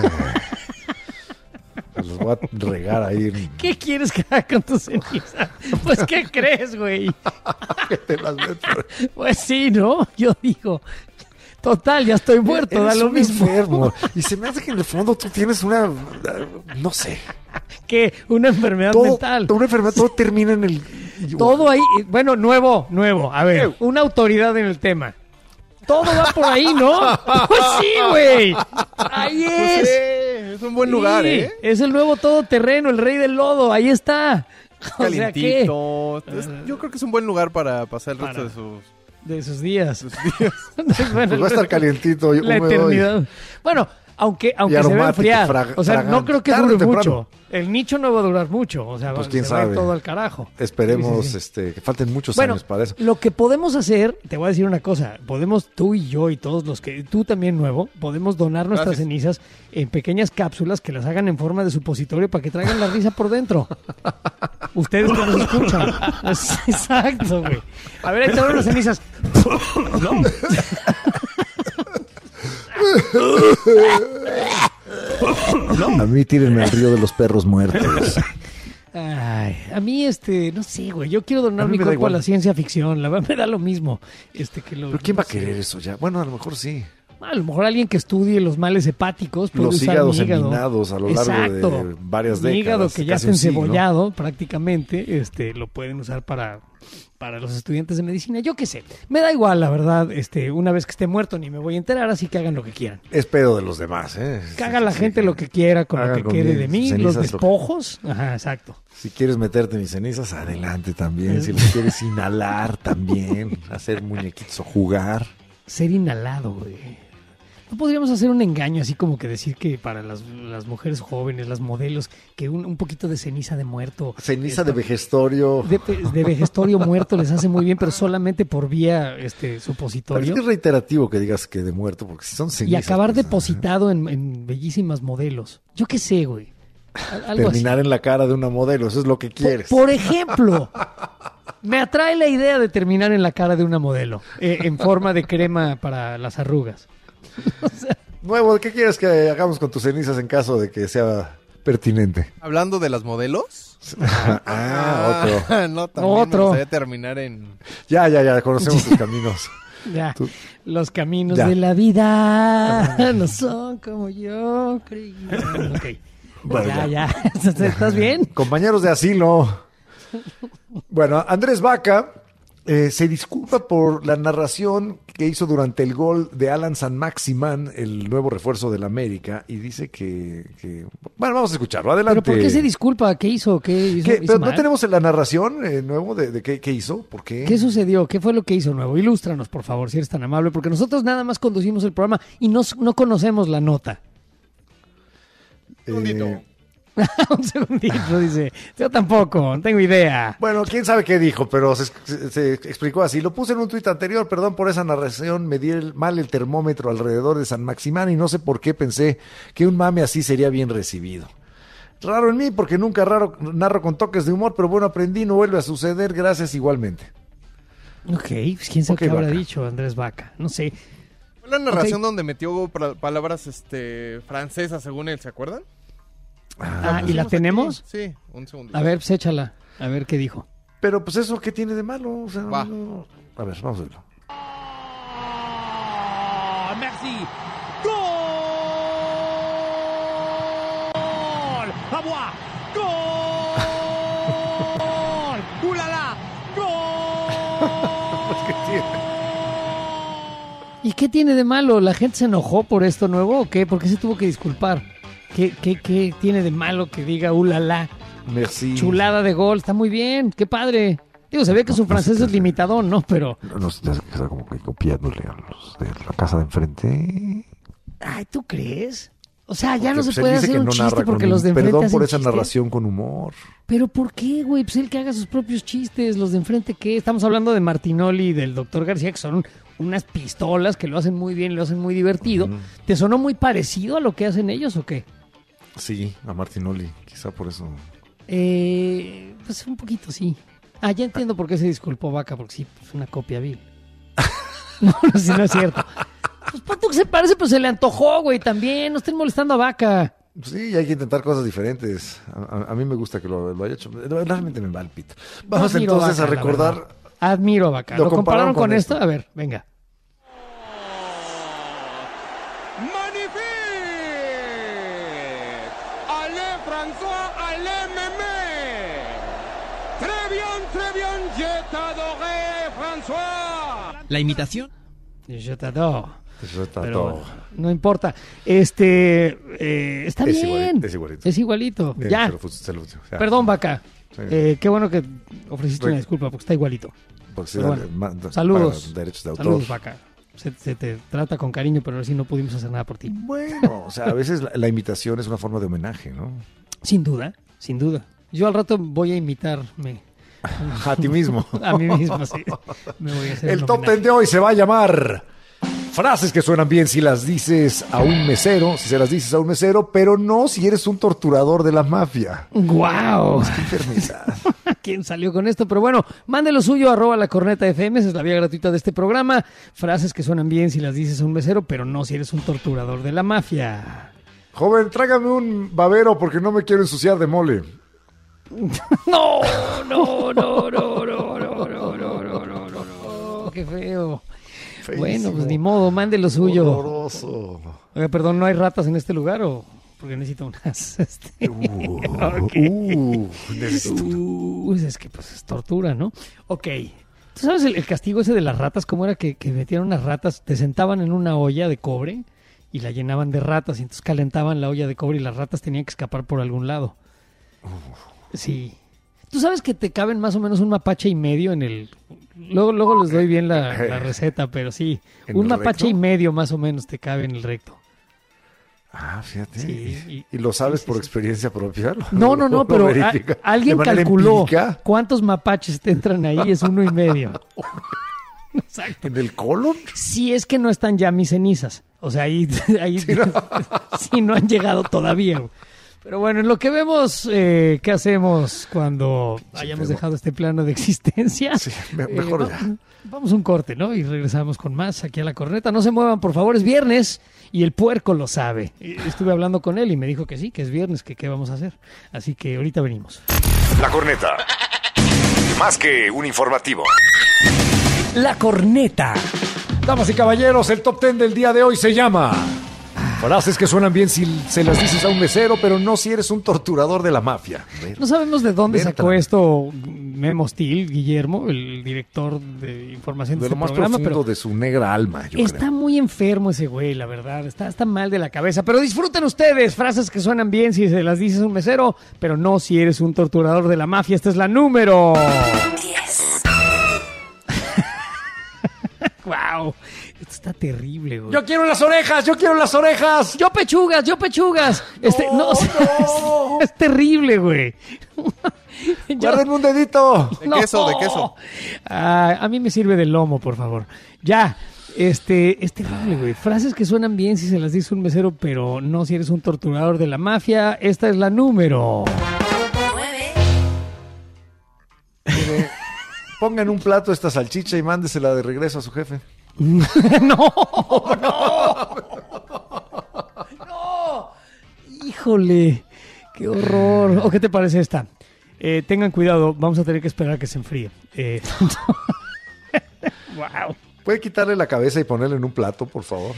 Los voy a regar ahí. ¿Qué quieres que haga con tus cenizas? Pues, ¿qué crees, güey? Que te las meto. Pues sí, ¿no? Yo digo... Total, ya estoy muerto, da Eres lo un mismo. enfermo. Y se me hace que en el fondo tú tienes una... No sé. ¿Qué? Una enfermedad mental. Una enfermedad, todo termina en el... Todo ahí, bueno, nuevo. A ver, una autoridad en el tema. Todo va por ahí, ¿no? Pues sí, güey. Ahí es. Pues sí, es un buen lugar, Sí, ¿eh? Es el nuevo todoterreno, el rey del lodo. Ahí está. O sea, ¿qué? Calientito. Yo creo que es un buen lugar para pasar el resto de sus días. Pues va a estar calientito. La húmedo eternidad. Bueno, aunque se va a aromático, enfriar. O sea, no fragante. creo que Tarde o dure temprano. mucho. El nicho no va a durar mucho. O sea, Pues se quién va a ir sabe. todo al carajo. Esperemos Sí. que falten muchos Bueno, años para eso. lo que podemos hacer, te voy a decir una cosa, podemos tú y yo y todos los que, tú también nuevo, podemos donar nuestras Gracias. cenizas en pequeñas cápsulas que las hagan en forma de supositorio para que traigan la risa por dentro. Ustedes que nos escuchan. Exacto, güey. A ver, ahí te van las cenizas. No. A mí tírenme al río de los perros muertos. Ay, a mí, no sé, güey. Yo quiero A donar mí mi me da cuerpo a igual. la ciencia ficción. La verdad me da lo mismo. ¿Pero quién va a querer eso ya? Bueno, a lo mejor sí. A lo mejor alguien que estudie los males hepáticos puede Los usar hígados mi hígado. enminados a lo largo Exacto. de varias Mi hígado décadas, que ya casi está un siglo. encebollado prácticamente, lo pueden usar para los estudiantes de medicina. Yo qué sé. Me da igual, la verdad. Una vez que esté muerto ni me voy a enterar, así que hagan lo que quieran. Es pedo de los demás, ¿eh? Que haga la gente lo que quiera con lo hagan que quede de mí, cenizas, los lo que- despojos. Ajá, exacto. Si quieres meterte mis cenizas, adelante también. Si los quieres inhalar, también. Hacer muñequitos o jugar. Ser inhalado, güey. ¿No podríamos hacer un engaño así como que decir que para las mujeres jóvenes, las modelos, que un poquito de ceniza de muerto... Ceniza de vejestorio. De vejestorio muerto les hace muy bien, pero solamente por vía Pero es supositorio. que es reiterativo que digas que de muerto, porque si son Y cenizas... acabar pues, depositado en bellísimas modelos. Yo qué sé, güey. Terminar en la cara de una modelo, eso es lo que quieres. Por ejemplo, me atrae la idea de terminar en la cara de una modelo, en forma de crema para las arrugas. O sea, Nuevo, ¿qué quieres que hagamos con tus cenizas en caso de que sea pertinente? Hablando de las modelos. Otro. No, también me gustaría terminar en... Ya, conocemos tus caminos. Ya, los caminos de la vida no son como yo creía. Okay. Bueno, ya. ¿Estás bien? Compañeros de asilo. Bueno, Andrés Vaca se disculpa por la narración que hizo durante el gol de Alan Sanmaximan, el nuevo refuerzo del América, y dice que... Bueno, vamos a escucharlo. Adelante. ¿Pero por qué se disculpa? ¿Qué hizo? ¿Qué hizo pero mal? ¿no tenemos la narración nuevo de qué hizo? ¿Por qué? ¿Qué sucedió? ¿Qué fue lo que hizo nuevo? Ilústranos, por favor, si eres tan amable, porque nosotros nada más conducimos el programa y no conocemos la nota. Un segundito, dice. Yo tampoco, no tengo idea. Bueno, quién sabe qué dijo, pero se explicó así. Lo puse en un tuit anterior, perdón por esa narración, me di mal el termómetro alrededor de San Maximán y no sé por qué pensé que un mame así sería bien recibido. Raro en mí, porque nunca narro con toques de humor, pero bueno, aprendí, no vuelve a suceder, gracias igualmente. Ok, pues quién sabe qué habrá dicho Andrés Vaca, no sé. Fue la narración donde metió palabras francesas, según él, ¿se acuerdan? ¿Y la tenemos? Sí, un segundito. A ver, pues échala, a ver qué dijo. Pero pues eso, ¿qué tiene de malo? O sea, no... A ver, vamos a verlo. Merci. Gol. A moi. Gol. ¡Ulala! ¡Gol! ¿Qué tiene? ¿Y qué tiene de malo? ¿La gente se enojó por esto nuevo o qué? ¿Por qué se tuvo que disculpar? ¿Qué tiene de malo que diga ulala? Merci. Chulada de gol, está muy bien, qué padre. Digo, sabía que su francés es limitado, ¿no? Pero... No se te hace que está como que copiándole a los de la casa de enfrente. Ay, ¿tú crees? O sea, ya no se Pues puede hacer un chiste porque los de enfrente Perdón por esa chistes. narración con humor. ¿Pero por qué, güey? Pues él que haga sus propios chistes, los de enfrente, ¿qué? Estamos hablando de Martinoli y del Dr. García, que son unas pistolas que lo hacen muy bien, lo hacen muy divertido. ¿Te sonó muy parecido a lo que hacen ellos o qué? Sí, a Martinoli, quizá por eso. Pues un poquito, sí. Ya entiendo por qué se disculpó Vaca, porque sí, es una copia vil. No es cierto. Pues punto que se parece, pues se le antojó, güey, también. No estén molestando a Vaca. Sí, hay que intentar cosas diferentes. A mí me gusta que lo haya hecho. Realmente me va el pito. Vamos entonces a recordar. Admiro a Vaca. ¿Lo compararon con esto? A ver, venga. La imitación. Je t'adore. Pero no importa. Está bien. Es igualito. Bien, ya. Perdón, Vaca. Sí. Qué bueno que ofreciste una disculpa porque está igualito. Saludos. Derechos de autor. Saludos, Vaca. Se te trata con cariño, pero ahora sí no pudimos hacer nada por ti. Bueno, o sea, a veces la imitación es una forma de homenaje, ¿no? Sin duda, sin duda. Yo al rato voy a imitarme. A ti mismo. A mí mismo, sí. Me voy a hacer el top 10 de hoy se va a llamar frases que suenan bien si las dices a un mesero, pero no si eres un torturador de la mafia. ¡Guau! ¡Qué enfermedad! ¿Quién salió con esto? Pero bueno, mande lo suyo, @lacornetafm, esa es la vía gratuita de este programa. Frases que suenan bien si las dices a un mesero, pero no si eres un torturador de la mafia. Joven, trágame un babero porque no me quiero ensuciar de mole. No, qué feo. Feísimo. Bueno, pues ni modo, mande lo suyo. Horroroso. Oiga, perdón, ¿no hay ratas en este lugar o...? Porque necesito unas. Necesito. Es que pues es tortura, ¿no? Ok. ¿Tú sabes el castigo ese de las ratas? ¿Cómo era que metían unas ratas? Te sentaban en una olla de cobre y la llenaban de ratas y entonces calentaban la olla de cobre y las ratas tenían que escapar por algún lado. Sí. ¿Tú sabes que te caben más o menos un mapache y medio en el... Luego les doy bien la receta, pero sí. Un mapache y medio más o menos te cabe en el recto. Ah, fíjate. Sí, ¿Y lo sabes por experiencia propia? No, pero alguien calculó empírica. ¿Cuántos mapaches te entran ahí? Es 1.5. Exacto. ¿En el colon? Sí, es que no están ya mis cenizas. O sea, ahí sí no han llegado todavía. Pero bueno, en lo que vemos, ¿qué hacemos cuando hayamos dejado este plano de existencia? Sí, mejor ya. Vamos a un corte, ¿no? Y regresamos con más aquí a La Corneta. No se muevan, por favor, es viernes y el puerco lo sabe. Estuve hablando con él y me dijo que sí, que es viernes, que qué vamos a hacer. Así que ahorita venimos. La Corneta. Más que un informativo. La Corneta. Damas y caballeros, el top 10 del día de hoy se llama frases que suenan bien si se las dices a un mesero, pero no si eres un torturador de la mafia. No sabemos de dónde sacó esto Memo Steel, Guillermo, el director de información de lo este más programa, profundo pero de su negra alma, yo está creo. muy enfermo ese güey, la verdad. Está mal de la cabeza. Pero disfruten ustedes frases que suenan bien si se las dices a un mesero, pero no si eres un torturador de la mafia. Esta es la número 10. Wow, esto está terrible, güey. ¡Yo quiero las orejas! ¡Yo quiero las orejas! ¡Yo pechugas! ¡Yo pechugas! No. Es terrible, güey. ¡Guárdenme un dedito! De queso. A mí me sirve de lomo, por favor. Ya. Es terrible, güey. Frases que suenan bien si se las dice un mesero, pero no si eres un torturador de la mafia. Esta es la número 9. Ponga en un plato esta salchicha y mándesela de regreso a su jefe. ¡No! ¡Híjole! ¡Qué horror! ¿O qué te parece esta? Tengan cuidado, vamos a tener que esperar a que se enfríe. ¡Wow! ¿Puede quitarle la cabeza y ponerle en un plato, por favor?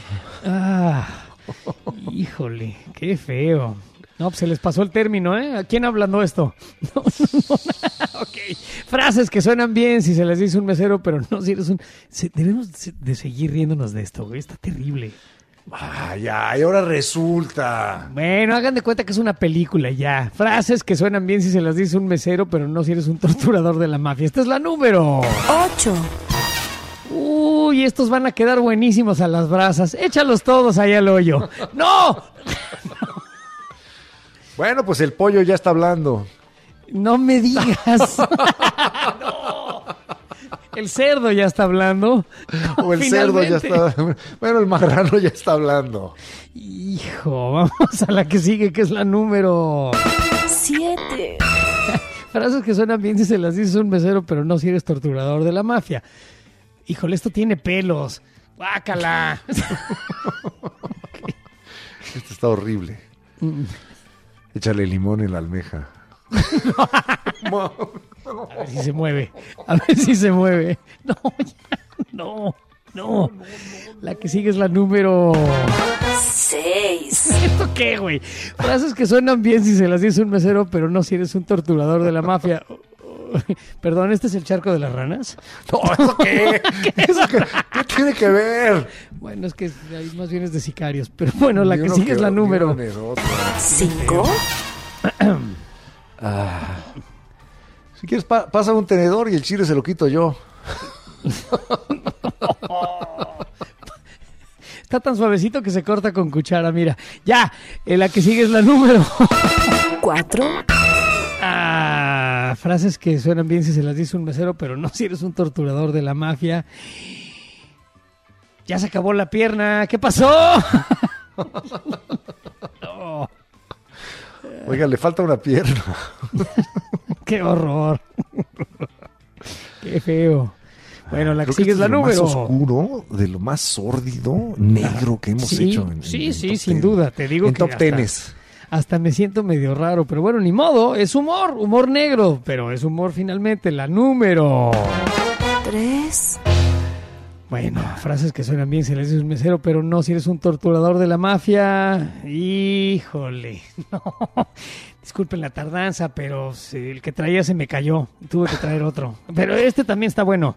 Híjole, qué feo. No, pues se les pasó el término, ¿eh? ¿A quién hablando esto? No. Ok. Frases que suenan bien si se les dice un mesero, pero no si eres un... Debemos de seguir riéndonos de esto, güey. Está terrible. Ya, y ahora resulta. Bueno, hagan de cuenta que es una película ya. Frases que suenan bien si se las dice un mesero, pero no si eres un torturador de la mafia. Esta es la número 8. Uy, estos van a quedar buenísimos a las brasas. Échalos todos ahí al hoyo. ¡No! Bueno, pues el pollo ya está hablando. No me digas. No. El cerdo ya está hablando. O el cerdo ya está... Bueno, el marrano ya está hablando. Hijo, vamos a la que sigue, que es la número 7. Frases que suenan bien si se las dices a un mesero, pero no si eres torturador de la mafia. Híjole, esto tiene pelos. ¡Guácala! Esto está horrible. Échale limón en la almeja. A ver si se mueve. A ver si se mueve. No, ya. No. La que sigue es la número 6. ¿Esto qué, güey? Frases que suenan bien si se las dice un mesero, pero no si eres un torturador de la mafia. Perdón, ¿este es el charco de las ranas? No, ¿eso qué? ¿Qué tiene que ver? Bueno, es que ahí más bien es de sicarios. Pero bueno, la que sigue es la número 5. Si quieres, pasa un tenedor y el chile se lo quito yo. Está tan suavecito que se corta con cuchara, mira. Ya, la que sigue es la número 4. Frases que suenan bien si se las dice un mesero, pero no si eres un torturador de la mafia. Ya se acabó la pierna. ¿Qué pasó? No. Oiga, le falta una pierna. ¡Qué horror! ¡Qué feo! Bueno, la que sigue es la de lo número más oscuro, de lo más sórdido, negro que hemos hecho. Sí, sin duda. Te digo en que top tenes. Hasta me siento medio raro, pero bueno, ni modo. Es humor negro, pero es humor finalmente. La número 3. Bueno, frases que suenan bien si le dices un mesero, pero no si eres un torturador de la mafia. Híjole, no. Disculpen la tardanza, pero el que traía se me cayó. Tuve que traer otro. Pero este también está bueno.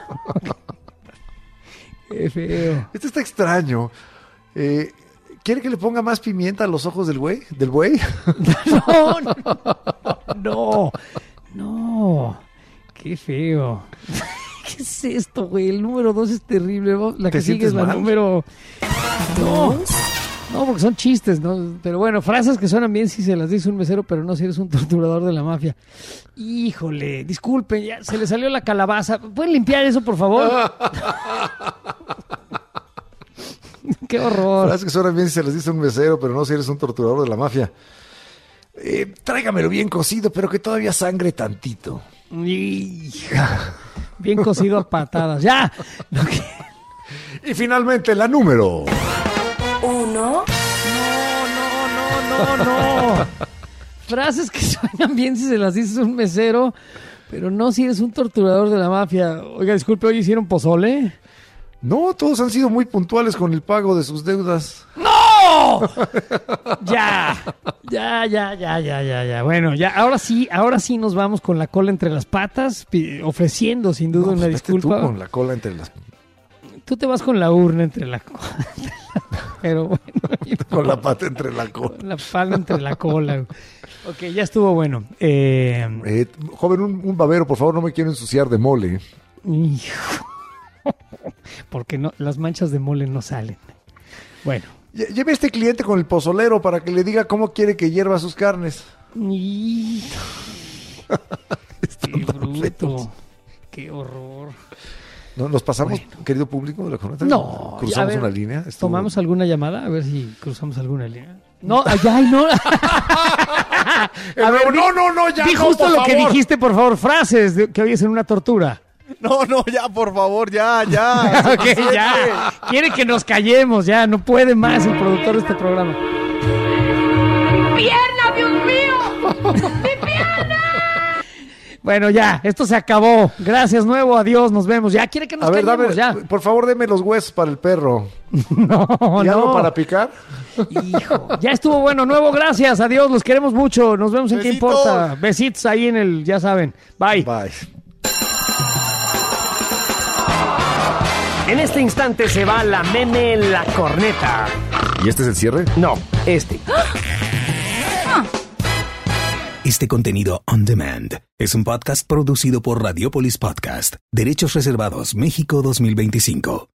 Qué feo. Este está extraño. ¿Quiere que le ponga más pimienta a los ojos del buey? ¿Del buey? No. Qué feo. ¿Qué es esto, güey? El número 2 es terrible. La que sigue es la número 2. No, porque son chistes, ¿no? Pero bueno, frases que suenan bien si se las dice un mesero, pero no si eres un torturador de la mafia. Híjole, disculpen, ya se le salió la calabaza. ¿Pueden limpiar eso, por favor? ¡Qué horror! Frases que suenan bien si se las dice un mesero, pero no si eres un torturador de la mafia. Tráigamelo bien cocido, pero que todavía sangre tantito. Hija. Bien cocido a patadas. ¡Ya! Y finalmente la número 1. No. Frases que suenan bien si se las dices a un mesero, pero no si eres un torturador de la mafia. Oiga, disculpe, ¿hoy hicieron pozole? No, todos han sido muy puntuales con el pago de sus deudas. ¡No! Ya. Bueno, ya, ahora sí nos vamos con la cola entre las patas, ofreciendo sin duda una disculpa. Tú con la cola entre las... Tú te vas con la urna entre la cola. Pero bueno. Con la pata entre la cola. La pala entre la cola. Ok, ya estuvo bueno. Joven, un babero, por favor, no me quiero ensuciar de mole. Porque no, las manchas de mole no salen. Bueno. Lleve a este cliente con el pozolero para que le diga cómo quiere que hierva sus carnes. Qué bruto. Qué horror. ¿No, ¿Nos pasamos, querido público de la jornada? No. ¿Cruzamos una línea? ¿Tomamos alguna llamada? A ver si cruzamos alguna línea. No, allá no. A ver, no, ya. Di justo lo que dijiste, por favor. Frases que oyes en una tortura. No, ya, por favor, ya. Ok, ya. Quiere que nos callemos, ya. No puede más el productor de este programa. ¡Pierna, Dios mío! ¡Mi pierna! Bueno, ya, esto se acabó. Gracias, Nuevo, adiós, nos vemos. Ya, quiere que nos callemos, ya. Por favor, deme los huesos para el perro. No. ¿Algo para picar? Hijo, ya estuvo bueno, Nuevo, gracias, adiós, los queremos mucho. Nos vemos en Qué Importa. Besitos ahí en el, ya saben. Bye. En este instante se va la meme en la corneta. ¿Y este es el cierre? No, este. Este contenido on demand es un podcast producido por Radiopolis Podcast. Derechos reservados México 2025.